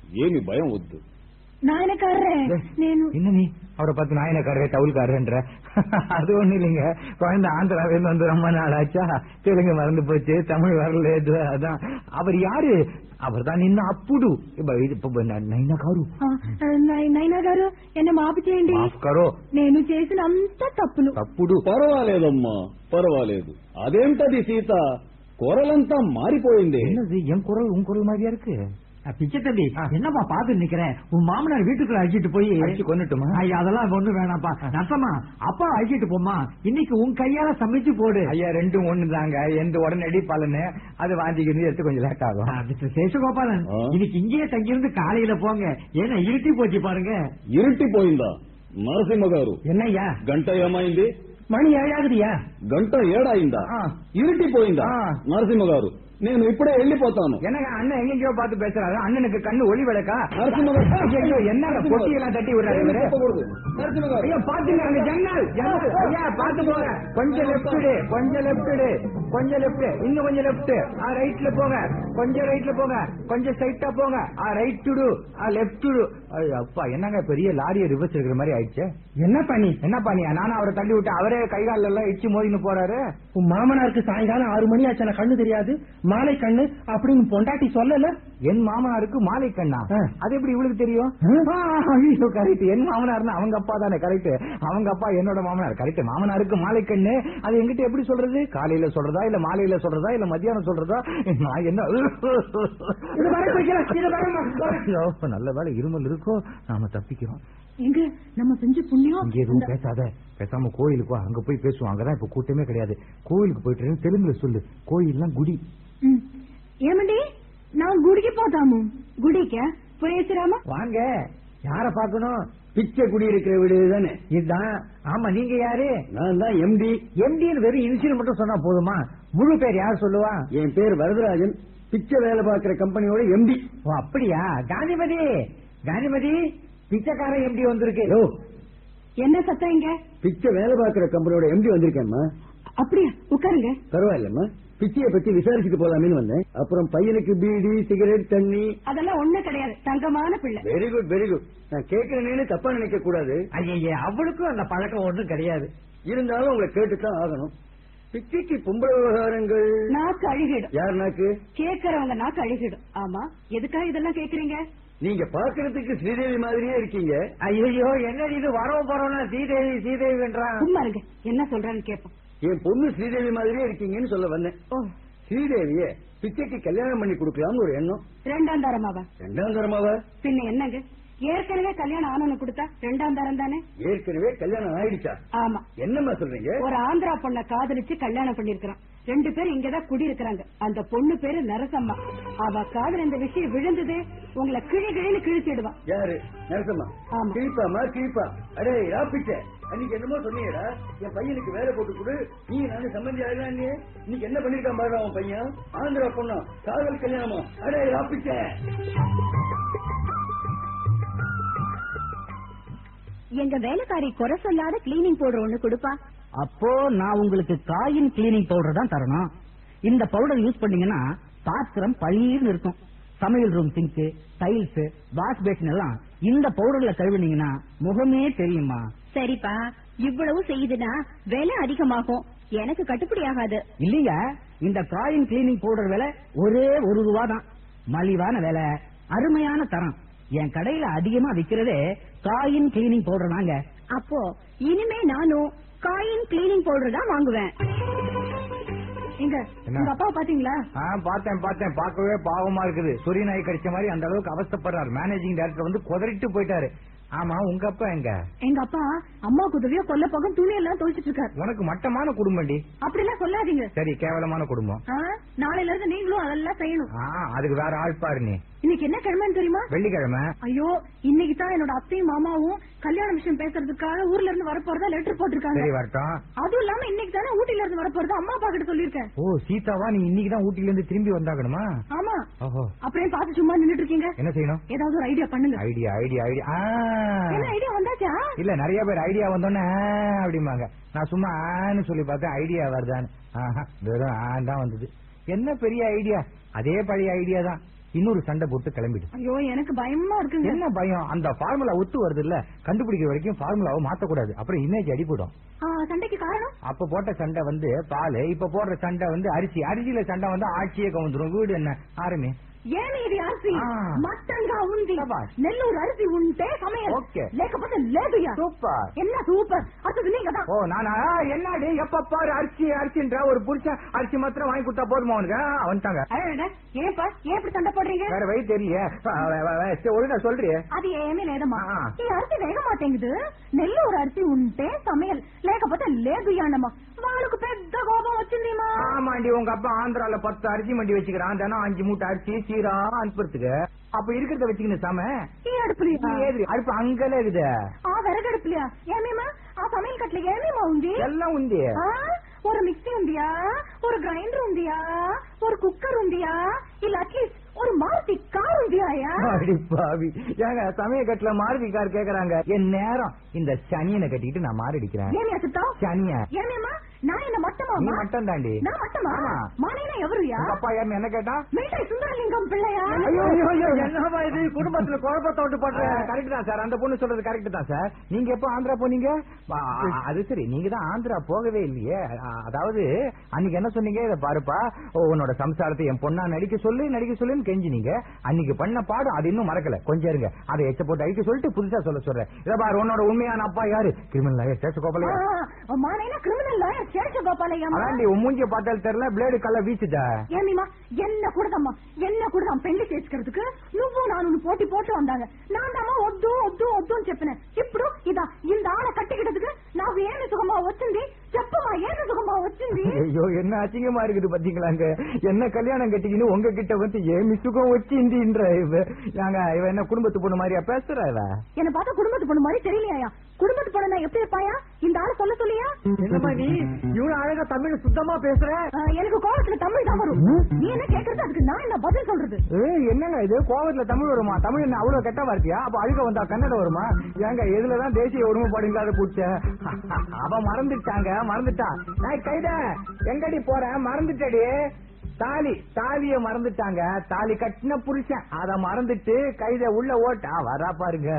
ఏమి భయం వద్దు. నాయనకారే నేను என்ன நீ அவரை பார்த்து நாயனக்காரரே டவுல்காரன்ற அது ஒண்ணு இல்லைங்க. குழந்தை ஆந்திராவிலிருந்து வந்து ரொம்ப நாள் ஆச்சா, தெலுங்கு மறந்து போச்சு, தமிழ் வரல. அதான் அவர் யாரு? அவர் தான் నిన్న అప్పుడు నైనా గారు నైనా గారు ఎన్న మాపు చేయండి. నేను చేసిన అంత తప్పులు. తప్పుడు పర్వాలేదమ్మా, పర్వాలేదు. అదేంటది సీత, குரலந்தா மாறிపోయింది. என் குரல் உன் குரல் மாதிரியா இருக்கு. பிச்சை தம்பி, என்னப்பா பாத்து நிக்கிறேன்? உன் மாமனார் வீட்டுக்குள்ள அழைச்சிட்டு போய் கொண்டுட்டுமா? அதெல்லாம் ஒண்ணு வேணாப்பா. நசமா அப்பா அழைச்சிட்டு போமா, இன்னைக்கு உன் கையால சமைச்சு போடு. ஐயா ரெண்டும் ஒண்ணுதாங்க, எந்த உடனடி பலனு அது வாந்திக்கிறது எடுத்து கொஞ்சம் லேட் ஆகும். சேஷகோபாலன், இன்னைக்கு இங்கேயே தங்கியிருந்து காலையில போங்க, ஏன்னா இருட்டி போச்சு பாருங்க. இருட்டி போயிருந்தா నరసింహ గారు? என்னய்யா గంట ఏమైంది? మణి ఏడాదియా? గంట ఏడైందా? இருட்டி போయిందా? నరసింహ గారు, నేను ఇప్పుడే వెళ్ళిపోతాను. என்னங்க அண்ணன் எங்கெங்கயோ பார்த்து பேசுறாரு, அண்ணனுக்கு கண்ணு ஒளி விளக்கா? நரசிம்ம గారు என்ன பொட்டி எல்லாம் தட்டி விடுறாரு இவரு? நரசிம்ம గారు, ஐயா பாத்துங்க, அங்க ஜன்னல் ஜன்னல். ஐயா பாத்து போங்க, கொஞ்சம் லெப்ட் கொஞ்சம் லெப்ட் கொஞ்சம் லெப்ட் இன்னும் கொஞ்சம் லெப்ட் ரைட்ல போங்க, கொஞ்சம் ரைட்ல போங்க, கொஞ்சம் ஸ்ட்ரைட்டா போங்க, ரைட் டு லெப்ட் டு. அப்பா என்னங்க பெரிய லாரியை ரிவர்ஸ் இருக்கிற மாதிரி ஆயிடுச்சு. என்ன பண்ணி என்ன பண்ணியா? நானும் அவரை தள்ளி விட்டு அவரே கைகால எல்லாம் இச்சு மோதின்னு போறாரு. உன் மாமனாருக்கு சாயங்காலம் ஆறு மணி ஆச்சு, கண்ணு தெரியாது, மாலை கண்ணு அப்படின்னு பொண்டாட்டி சொல்லல. என் மாமனாருக்கு மாலை கண்ணா? அது எப்படி இவளுக்கு தெரியும்? கரெக்ட், என் மாமனார்னா அவங்க அப்பா தானே. கரெக்ட், அவங்க அப்பா என்னோட மாமனார். கரெக்ட், மாமனாருக்கு மாலை கண்ணு. அது எங்கிட்ட எப்படி சொல்றது? காலையில சொல்றதா இல்ல மாலையில சொல்றதா இல்ல மத்தியானம் சொல்றதா? நான் என்ன நல்ல வேலை இருமல் இருக்கோ, நாம தப்பிக்கிறோம். எங்க நம்ம செஞ்ச புண்ணியம். இங்க எதுவும் பேசாத, பேசாம கோயிலுக்கு அங்க போய் பேசுவோம். அங்கதான் இப்ப கூட்டமே கிடையாது. கோயிலுக்கு போயிட்டு தெலுங்குல சொல்லு, கோயில்லாம் குடி. ஏமண்டி நான் குடிக்கு போதாமு? குடிக்க போயிச்சிராமா? வாங்க, யார பாக்கணும்? பிச்சை குடி இருக்கிற வீடு தானே இதுதான். ஆமா, நீங்க யாரு? நான் தான் எம்டி. எம்டின்னு வெறும் இனிஷியல் மட்டும் சொன்னா போதுமா? முழு பேர் யார் சொல்லுவா? என் பேர் வரதராஜன், பிச்சை வேலை பார்க்கிற கம்பெனியோட எம்டி. ஓ அப்படியா? காந்திமதி, காந்திமதி, பிச்சைக்கார எம்டி வந்திருக்கு. என்ன சத்தம் இங்க? பிச்சை வேலை பார்க்கிற கம்பெனியோட எம்டி வந்திருக்கேம்மா. அப்படியா? உட்காருங்க. பரவாயில்லம்மா, பிச்சைய பத்தி விசாரிச்சுட்டு போலாமே வந்தேன். அப்புறம் பையனுக்கு பீடி, சிகரெட், தண்ணி அதெல்லாம் ஒண்ணு கிடையாது. தங்கமான பிள்ளை. Very good very good. நான் கேட்கிறேன்னு தப்பா நினைக்க கூடாது. ஐயே, அவளுக்கும் அந்த பழக்கம் ஒண்ணும் கிடையாது. இருந்தாலும் உங்களை கேட்டுத்தான் ஆகணும். பிச்சைக்கு பொம்பளை விவகாரங்கள் நாக்கு அழுகிடும். யார் நாக்கு? கேட்கறவங்க நாக்கு அழுகிடும். ஆமா, எதுக்காக இதெல்லாம் கேக்குறீங்க? நீங்க பாக்குறதுக்கு ஸ்ரீதேவி மாதிரியே இருக்கீங்க. ஐயோ, என்ன இது வரவ போறோம்னா சீதேவி சீதேவி என்றான். சும்மா இருங்க, என்ன சொல்றான்னு கேட்போம். என் பொண்ணு ஸ்ரீதேவி மாதிரியே இருக்கீங்கன்னு சொல்ல வந்தேன். ஸ்ரீதேவிய பிச்சைக்கு கல்யாணம் பண்ணி கொடுக்கலாம்னு ஒரு எண்ணம். ரெண்டாம் தரமாவா? ரெண்டாம் தரமாவா? பின்ன என்னங்க, ஏற்கனவே கல்யாணம் ஆனவனு கொடுத்தா ரெண்டாம் தரம் தானே. ஏற்கனவே கல்யாணம் ஆயிடுச்சா? ஆமா. என்னமா சொல்றீங்க? ஒரு ஆந்திரா பொண்ண காதலிச்சு கல்யாணம் பண்ணிருக்கான். ரெண்டு பேரும் இங்கதான் குடி இருக்கிறாங்க. அந்த பொண்ணு பேரு நரசம்மா. அவ காதல் இந்த விஷயம் விழுந்தது உங்களை கிழி கிழின்னு கிழிச்சிடுவா. யாரு? நரசம்மா? ஆமா. கிழிப்பாமா கிழிப்பா? அடே ராப்பிச்ச, அன்னைக்கு என்னமோ சொன்னீங்கடா, என் பையனுக்கு வேலை போட்டு கொடு, நீ நானு சம்பந்தி ஆகலாம். இன்னைக்கு என்ன பண்ணிருக்கான் பாரு அவன் பையன். ஆந்திரா பொண்ணா காதல் கல்யாணமா? அடே ராப்பிச்ச. எங்க வேலைக்காரி குறை சொல்லாத கிளீனிங் பவுடர் ஒண்ணு கொடுப்பா. அப்போ நான் உங்களுக்கு காயின் கிளீனிங் பவுடர் தான் தரணும். இந்த பவுடர் யூஸ் பண்ணீங்கன்னா பாத்திரம் பளீர்னு இருக்கும். சமையல் room sink, tiles, wash basin எல்லாம் இந்த பவுடர்ல கழுவினீங்கன்னா முகமே தெரியுமா? சரிப்பா, இவ்வளவு செய்யுதுன்னா விலை அதிகமாகும், எனக்கு கட்டுப்படி ஆகாது. இல்லையா, இந்த காயின் கிளீனிங் பவுடர் விலை ஒரே ஒரு ரூபா தான். மலிவான விலை, அருமையான தரம். என் கடையில அதிகமா விக்கிறதே காயின் கிளீனிங் பவுடர் தாங்க. அப்போ இனிமே நானும் காயின் கிளீனிங் பவுடர் தான் வாங்குவேன். எங்க உங்க அப்பா பாத்தீங்களா? பார்த்தேன் பார்த்தேன், பார்க்கவே பாவமா இருக்குது. சொறி நாய் கடிச்ச மாதிரி அந்த அளவுக்கு அவஸ்தப்படுறாரு. மேனேஜிங் டைரக்டர் வந்து கொதறிட்டு போயிட்டாரு. ஆமா, உங்க அப்பா எங்க? எங்க அப்பா அம்மாவுக்கு உதவியா கொல்ல பக்கம் துணி எல்லாம் துவைச்சிட்டு இருக்காரு. உனக்கு மட்டமான குடும்பம்டி. அப்படி எல்லாம் சொல்லாதீங்க. சரி, கேவலமான குடும்பம். நாளையில இருந்து நீங்களும் அதெல்லாம் செய்யணும். அதுக்கு வேற ஆள் பாரு. நீ இன்னைக்கு என்ன கிழமைன்னு தெரியுமா? வெள்ளிக்கிழமை. ஐயோ, இன்னைக்கு தான் என்னோட அத்தையும் மாமாவும் கல்யாண விஷயம் பேசுறதுக்காக ஊர்ல இருந்து வரப்போறதா லெட்டர் போட்டிருக்காங்க. சரி, வரட்டும். அதுவும் இல்லாம இன்னைக்கு தானே ஊட்டில இருந்து வரப்போறதா அம்மா அப்பா கிட்ட சொல்லிருக்கேன். ஓ சீதாவா, நீ இன்னைக்கு தான் ஊட்டில இருந்து திரும்பி வந்தாகணுமா? ஆமா. ஓஹோ. அப்புறம் பார்த்து சும்மா நின்னுட்டு இருக்கீங்க. என்ன செய்யணும்? ஏதாவது ஒரு ஐடியா பண்ணுங்க. ஐடியா ஐடியா ஐடியா என்ன ஐடியா வந்தாச்சா? இல்ல, நிறைய பேர் ஐடியா வந்தோன்னே அப்படிம்பாங்க. நான் சும்மா ஆன்னு சொல்லி பார்த்தேன், ஐடியா வருதான்னு. வெறும் ஆன் தான் வந்தது. என்ன பெரிய ஐடியா? அதே பழைய ஐடியா தான். இன்னொரு சண்டை போட்டு கிளம்பிடு. ஐயோ எனக்கு பயமா இருக்குங்க. என்ன பயம்? அந்த ஃபார்முலா ஒத்து வருது இல்ல, கண்டுபிடிக்கிற வரைக்கும் ஃபார்முலாவை மாத்தக்கூடாது, அப்புறம் இமேஜ் அடிபடும். சண்டைக்கு காரணம் அப்ப போட்ட சண்டை வந்து பால், இப்ப போடுற சண்டை வந்து அரிசி. அரிசியில சண்டை வந்து ஆட்சியே கவுந்துரும். வீடு என்ன ஆரம்பி ఏమి ఇది అరిసి మట్టంగా ఉంది నెల్లూరు అరిసి ఉంటే సమయం లేకపోతే లేదుయా సూపర్ என்ன சூப்பர் அது நீங்க தான் ஓ நானா என்னடி எப்ப பாரு அரிசி அரிசின்ற ஒரு புருஷன் அரிசி மாத்திரம் வாங்கி கொடுத்தா போதுமா அவனுக்கு வந்துட்டாங்க ஏப்பா ஏன் இப்படி சண்டை போடுறீங்க வேற வழி தெரியல ஒழுங்கா சொல்றியே அது ஏமே లేదమ్మా ఈ అరిసి వేగ మాటేంగిదు నెల్లూరు అరిసి ఉంటే సమయం లేకపోతే లేదుయానమ్మా వాళ్ళకు పెద్ద కోపం వచ్చిందిమా ஆமாண்டி உங்க அப்பா ஆந்திரால பத்து அரிசி மண்டி வச்சுக்கிறான் தினம் அஞ்சு மூட்டை அரிசி சீரா அனுப்புறதுக்கு அப்ப இருக்கிறத வச்சுக்கணும் சாம அடுப்புலையா அடுப்பு அங்கல இருக்குது ఆ విరగడుపులయా ఏమేమా ఆ సமையல் కట్ల ఏమేమా ఉంది எல்லாம் ఉంది ஒரு மிக்ஸி ఉందియా ஒரு கிரைண்டர் ఉందియా ஒரு குக்கர் ఉందియా இல்ல அட்லீஸ்ட் ஒரு மாருதி கார் ఉందిயாயா அடி பாவி ஏங்க சமய கட்டல மாருதி கார் கேக்குறாங்க என் நேரம் இந்த சனியனை கட்டிட்டு நான் மாறி அடிக்கிறேன் ஏமியா சுத்தம் சனியா ஏமேமா நான் என்ன மட்டமா நீ மட்டம் தாண்டி நான் மட்டமா மானேனா எவருயா அப்பா யாருன்னு என்ன கேட்டா மிலிட்டரி சுந்தரலிங்கம் பிள்ளையா ஐயோ ஐயோ என்னமா இது குடும்பத்துல குழப்பத்தை விட்டு போட்டு கரெக்ட் தான் சார் அந்த பொண்ணு சொல்றது கரெக்ட் தான் சார் நீங்க எப்போ ஆந்திரா போனீங்க அது சரி நீங்க தான் ஆந்திரா போகவே இல்லையே அதாவது அன்னைக்கு என்ன சொன்னீங்க இத பாருப்பா உன்னோட சம்சாரத்தை என் பொண்ணா நடிக்க சொல்லு நடிக்க சொல்லுன்னு கெஞ்சினீங்க அன்னைக்கு பண்ண பாடம் அது இன்னும் மறக்கல கொஞ்சம் இருங்க அதை எச்ச போட்டு அழிக்க சொல்லிட்டு புதுசா சொல்ல சொல்றேன் இத பாரு உன்னோட உண்மையான அப்பா யாரு கிரிமினல் லாயர் சேஷகோபாலையா மானேனா கிரிமினல் லாயர் சேஷகோபாலையா அதாண்டி உன் மூஞ்சிய பார்த்தாலும் தெரியல பிளேடு கல்ல வீச்சுதா ஏமிமா என்ன கூடதம்மா என்ன கூடதான் பெళ్లి చేసుకుறதுக்கு నువ్వు నాను పోటీ పోటీ வந்தாங்க நான் தாமா వద్దు వద్దు వద్దు అని చెప్పిన ఇప్పుడు ఇదా இந்த ஆளை கட்டிக்கிட்டதுக்கு నాకు ఏమి సుఖமா వచ్చింది చెప్పமா ఏమి సుఖமா వచ్చింది ஐயோ என்ன அசிங்கமா இருக்குது பாத்தீங்களாங்க என்ன கல்யாணம் கட்டிக்கின்னு உங்க கிட்ட வந்து ஏமி சுகம் வச்சின்ற இவ நாங்க இவ என்ன குடும்பத்து பொண்ணு மாதிரியா பேசுறா இவ என்ன பார்த்தா குடும்பத்து பொண்ணு மாதிரி தெரியலையா குடும்பத்து பொண்ணு நான் எப்படி இருப்பாயா இந்த ஆளை சொல்ல சொல்லியா என்னமா நீ இவ்வளவு அழகா தமிழ் சுத்தமா பேசுற எனக்கு கோவத்துல தமிழ் தான் வரும் நீ என்ன கேக்குறது அதுக்கு நான் என்ன பதில் சொல்றது என்னங்க இது கோவத்துல தமிழ் வருமா தமிழ் என்ன அவ்வளவு கெட்ட வார்த்தையா அப்ப அழுக வந்தா கன்னடம் வருமா ஏங்க எதுலதான் தேசிய ஒருமைப்பாடு இல்லாத பூச்ச அவ மறந்துட்டாங்க மறந்துட்டா கைத எங்கடி போற மறந்துட்டடி தாலி தாலிய மறந்துட்டாங்க தாலி கட்டின புருஷன் அத மறந்துட்டு கைத உள்ள ஓட்டா வரா பாருங்க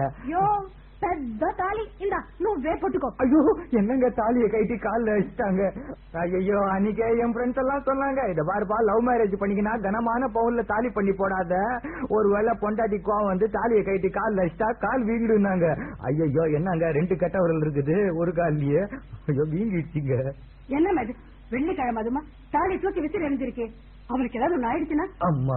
పెద్ద తాళి ఇందా నువ్వే పట్టుకో ஐயோ என்னங்க தாலியை கைட்டி கால்ல வச்சுட்டாங்க ஐயோ அன்னைக்கே என் ஃப்ரெண்ட்ஸ் எல்லாம் சொன்னாங்க இத பாருப்பா லவ் மேரேஜ் பண்ணிக்கினா கனமான பவுன்ல தாலி பண்ணி போடாத ஒருவேளை பொண்டாட்டி கோவம் வந்து தாலியை கைட்டி கால்ல வச்சுட்டா கால் வீங்கிடுனாங்க ஐயோ என்னங்க ரெண்டு கட்டவரல் இருக்குது ஒரு கால்லயே ஐயோ வீங்கிடுச்சுங்க என்ன மேது வெள்ளிக்கிழமை அதுமா தாலி தூக்கி விசிறி எறிஞ்சிருக்கே அவனுக்கு ஏதாவது ஒண்ணு ஆயிடுச்சுன்னா அம்மா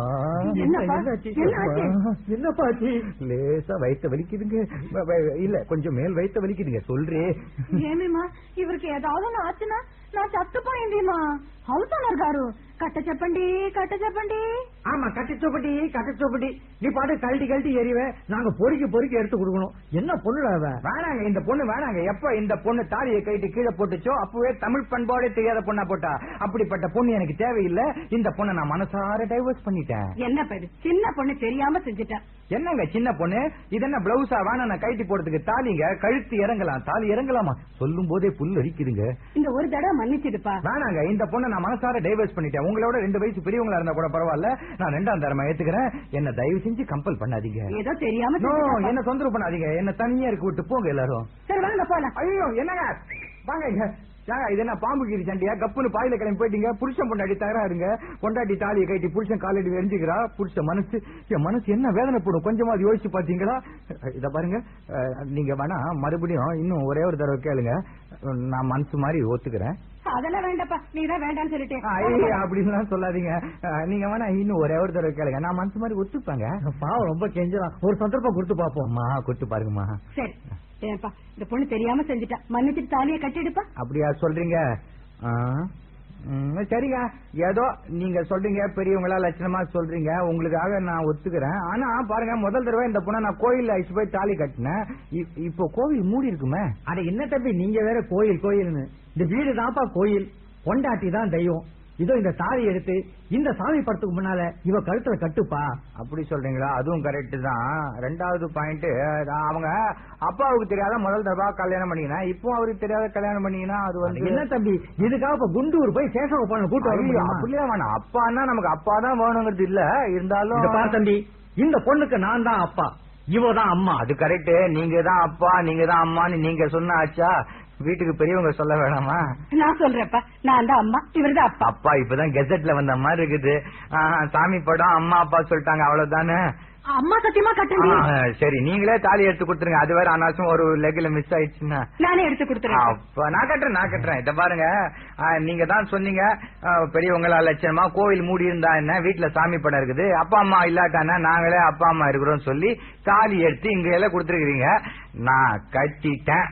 என்னப்பா லேசா வயிற்ற வலிக்குதுங்க இல்ல கொஞ்சம் மேல் வயிற்ற வலிக்குதுங்க சொல்றே ஏமேமா இவருக்கு ஏதாவது ஒண்ணு ஆச்சுன்னா நான் சத்து போயிருந்தேமா ஹவுஸ் ஓனர் గారు கட்ட చెప్పండి கட்ட చెప్పండి ஆமா கட்ட சோப்பட்டி கட்ட சோப்பட்டி நீ பாட்டு கழட்டி கழட்டி எறிவே நாங்க பொறுக்கி பொறுக்கி எடுத்து கொடுக்கணும் என்ன பொண்ணுடா வேணாங்க இந்த பொண்ணு வேணாங்க எப்ப இந்த பொண்ணு தாலியை கைட்டு கீழே போட்டுச்சோ அப்பவே தமிழ் பண்பாடே தெரியாத பொண்ணா போட்டா அப்படிப்பட்ட பொண்ணு எனக்கு தேவையில்லை இந்த பொண்ணை நான் மனசார டைவர்ஸ் பண்ணிட்டேன் என்ன பேரு சின்ன பொண்ணு தெரியாம செஞ்சுட்டா என்னங்க சின்ன பொண்ணு இது என்ன பிளவுஸா வேணா நான் கைட்டி போடுறதுக்கு தாலிங்க கழுத்து இறங்கலாம் தாலி இறங்கலாமா சொல்லும் போதே புல் அரிக்குதுங்க இந்த ஒரு தடவை மன்னிச்சிடுப்பா வேணாங்க இந்த பொண்ணை நான் மனசார டைவர்ஸ் பண்ணிட்டேன் உங்களோட ரெண்டு வயசு பெரியவங்களா இருந்தா கூட பரவாயில்ல நான் ரெண்டாம் தரமா ஏத்துக்கிறேன் என்ன தயவு செஞ்சு கம்பல் பண்ணாதீங்க ஏதோ தெரியாம என்ன தொந்தரவு பண்ணாதீங்க என்ன தனியா இருக்க விட்டு போங்க எல்லாரும் சரி வாங்க போலாம் ஐயோ என்னங்க வாங்க இங்க இது என்ன பாம்பு கீரி சண்டியா கப்புன்னு பாயில கிளம்பி போயிட்டீங்க புருஷன் பொண்டாட்டி தகராறுங்க பொண்டாட்டி தாலியை கட்டி புருஷன் காலடி எரிஞ்சுக்கிறா புருஷன் மனசு என் மனசு என்ன வேதனைப்படும் கொஞ்சமா அது யோசிச்சு பாத்தீங்களா இத பாருங்க நீங்க வேணா மறுபடியும் இன்னும் ஒரே ஒரு தடவை கேளுங்க நான் மனசு மாதிரி ஒத்துக்கிறேன் அதெல்லாம் வேண்டாப்பா நீதான் வேண்டாம்னு சொல்லிட்டேன் அப்படின்னு சொல்லாதீங்க நீங்க வேணா இன்னும் ஒரே ஒரு தடவை கேளுங்க நான் மனசு மாதிரி ஒத்துப்பாங்க பாவம் ரொம்ப கெஞ்சலாம் ஒரு சந்தர்ப்பம் கொடுத்து பாப்போம்மா கொடுத்து பாருங்கம்மா சரி ஏப்பா இந்த பொண்ணு தெரியாம செஞ்சுட்டா மன்னிச்சுட்டு தாலியை கட்டிடுப்பா அப்படியா சொல்றீங்க சரிங்க ஏதோ நீங்க சொல்றீங்க பெரியவங்களா லட்சணமா சொல்றீங்க உங்களுக்காக நான் ஒத்துக்கிறேன் ஆனா பாருங்க முதல் தடவை இந்த பொண்ணை நான் கோயில்ல அழைச்சு போய் தாலி கட்டினேன் இப்போ கோவில் மூடி இருக்குமே அட என்ன தம்பி நீங்க வேற கோயில் கோயில்னு இந்த வீடு தான்ப்பா கோயில் பொண்டாட்டி தான் தெய்வம் இதோ இந்த தாலி எடுத்து இந்த சாமி படத்துக்கு முன்னால இவ கழுத்துல கட்டுப்பா. அப்படி சொல்றீங்களா? அதுவும் கரெக்ட் தான். ரெண்டாவது பாயிண்ட், அவங்க அப்பாவுக்கு தெரியாத முதல் தடவை கல்யாணம் பண்ணிக்கினா, இப்போ அவருக்கு தெரியாத கல்யாணம் பண்ணிக்கினா அது வந்து என்ன தம்பி, இதுக்காக இப்ப குண்டூர் போய் சேஷவ பண்ண கூட்டு அப்படியே வேணாம். அப்பான்னா நமக்கு அப்பா தான் வேணுங்கிறது இல்ல, இருந்தாலும் பார் தம்பி, இந்த பொண்ணுக்கு நான் தான் அப்பா, இவதான் அம்மா. அது கரெக்ட். நீங்க தான் அப்பா நீங்க தான் அம்மான்னு நீங்க சொன்ன ஆச்சா, வீட்டுக்கு பெரியவங்க சொல்ல வேணாமா? நான் சொல்றேன்ப்பா, நான் தான் அம்மா, இவர்தான் அப்பா. அப்பா இப்பதான் கெசட்ல வந்த மாதிரி இருக்குது. சாமி படம் அம்மா அப்பா சொல்லிட்டாங்க, அவ்வளவுதானே. அம்மா சத்தியமா கட்டுங்க. சரி, நீங்களே தாலி எடுத்து கொடுத்துருங்க. அது வேற அனாவசியம் ஒரு லெக்ல மிஸ் ஆயிடுச்சுன்னா நானே எடுத்து கொடுத்துறேன். அப்ப நான் கட்டுறேன் நான் கட்டுறேன் இத பாருங்க, நீங்க தான் சொன்னீங்க பெரியவங்களா லட்சணமா கோவில் மூடி இருந்தா என்ன, வீட்டுல சாமி படம் இருக்குது, அப்பா அம்மா இல்லாட்டானா நாங்களே அப்பா அம்மா இருக்கிறோம் சொல்லி தாலி எடுத்து இங்க எல்லாம் கொடுத்துருக்கீங்க. நான் கட்டிட்டேன்.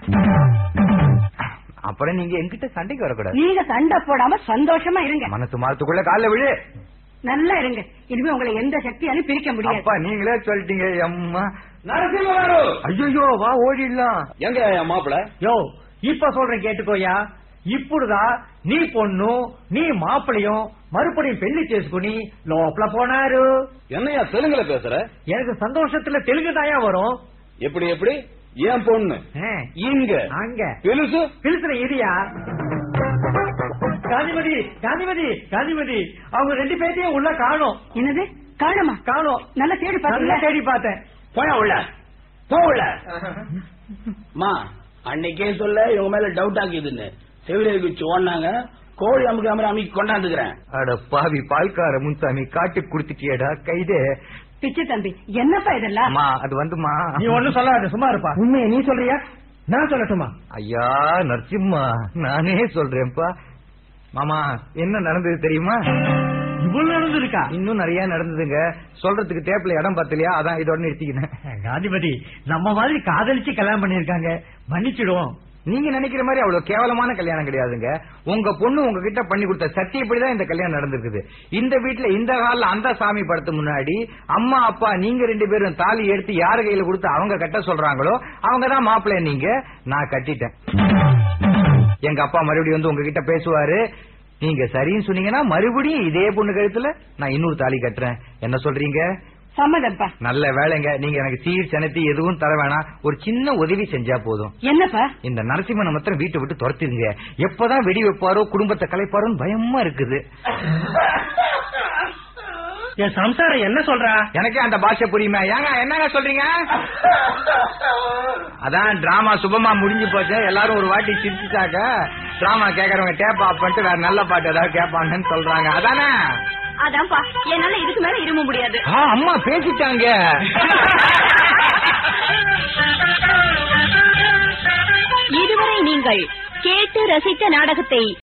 அப்புறம் நீங்க என்கிட்ட சண்டைக்கு வரக்கூடாது. நீங்க சண்டை போடாம சந்தோஷமா இருங்க. மனசு மாறத்துக்குள்ள கால விழு. நல்லா இருங்க. இனிமே உங்களை எந்த சக்தியாலும் பிரிக்க முடியாது. அப்பா நீங்களே சொல்லிட்டீங்க. அம்மா நரசிம்மவாரு, ஐயோ வா ஓடிடலாம். எங்க மாப்பிள? யோ இப்ப சொல்றேன் கேட்டுக்கோயா. இப்படிதான் நீ பொண்ணும் நீ மாப்பிளையும் மறுபடியும் பெண்ணு చేసుకుని லோப்ல போனாரு. என்னையா தெலுங்குல பேசுற? எனக்கு சந்தோஷத்துல தெலுங்கு தாயா வரும். எப்படி எப்படி? ஏன் பொண்ணு இங்க அங்க பெருசு பிலுசுற இடியா. காந்திமதி காந்திமதி காந்திமதி அவங்க ரெண்டு பேர்த்தையும் உள்ள காணோம். என்னது காணுமா? காணோம். நல்லா தேடி பாத்தீங்களா? தேடி பார்த்தேன். போயா உள்ள போ உள்ள. மா அன்னைக்கே சொல்ல இவங்க மேல டவுட் ஆக்கிதுன்னு செவிலியை வச்சு ஓடினாங்க. கோழி அமுக்கு அமர அமைக்கு கொண்டாந்துக்கிறேன். அட பாவி பால்கார முன்சாமி காட்டு குடுத்துட்டியடா கைதே. பிச்சு தம்பி என்னப்பா இதெல்லாம்? அது வந்துமா, நீ ஒண்ணும் சொல்லாத, சும்மா இருப்பா. உண்மையை நீ சொல்றியா நான் சொல்லட்டுமா? ஐயா நரசிம்மா நானே சொல்றேன்ப்பா. மாமா என்ன நடந்தது தெரியுமா? இவ்வளவு நடந்திருக்கா? இன்னும் நிறைய நடந்ததுங்க. சொல்றதுக்கு டேப்ல இடம் பத்தலையா, அதான் இதோட நிறுத்திக்கினேன். காந்திமதி நம்ம மாதிரி காதலிச்சு கல்யாணம் பண்ணிருக்காங்க, மன்னிச்சிடுவோம். நீங்க நினைக்கிற மாதிரி அவ்வளவு கேவலமான கல்யாணம் கிடையாதுங்க. உங்க பொண்ணு உங்ககிட்ட பண்ணி கொடுத்த சத்தியப்படிதான் இந்த கல்யாணம் நடந்திருக்குது. இந்த வீட்டுல இந்த கால அந்த சாமி படத்து முன்னாடி அம்மா அப்பா நீங்க ரெண்டு பேரும் தாலி எடுத்து யாரு கையில கொடுத்து அவங்க கட்ட சொல்றாங்களோ அவங்கதான் மாப்பிள்ளை. நீங்க நான் கட்டிட்டேன். எங்க அப்பா மறுபடியும் வந்து உங்ககிட்ட பேசுவாரு. நீங்க சரின்னு சொன்னீங்கன்னா மறுபடியும் இதே பொண்ணு கழுத்துல நான் இன்னொரு தாலி கட்டுறேன். என்ன சொல்றீங்க? சம்மதம்ப்பா. நல்ல வேலைங்க. நீங்க எனக்கு சீர் சனத்தி எதுவும் தர வேணாம், ஒரு சின்ன உதவி செஞ்சா போதும். என்னப்பா? இந்த நரசிம்மனை மாத்திரம் வீட்டை விட்டு துரத்திருங்க. எப்பதான் வெடி வைப்பாரோ குடும்பத்தை கலைப்பாரோன்னு பயமா இருக்குது. என் சம்சாரம் என்ன சொல்றா? எனக்கே அந்த பாஷை புரியுமா? ஏங்க என்னங்க சொல்றீங்க? அதான் டிராமா சுபமா முடிஞ்சு போச்சு. எல்லாரும் ஒரு வாட்டி சிரிச்சுட்டாக்க டிராமா கேக்குறவங்க டேப் ஆஃப் பண்ணிட்டு வேற நல்ல பாட்டு ஏதாவது கேட்பாங்கன்னு சொல்றாங்க. அதானே? அதான்ப்பா, என்னால இதுக்கு மேல இரும்ப முடியாது. அம்மா பேசிட்டாங்க. இதுவரை நீங்கள் கேட்டு ரசித்த நாடகத்தை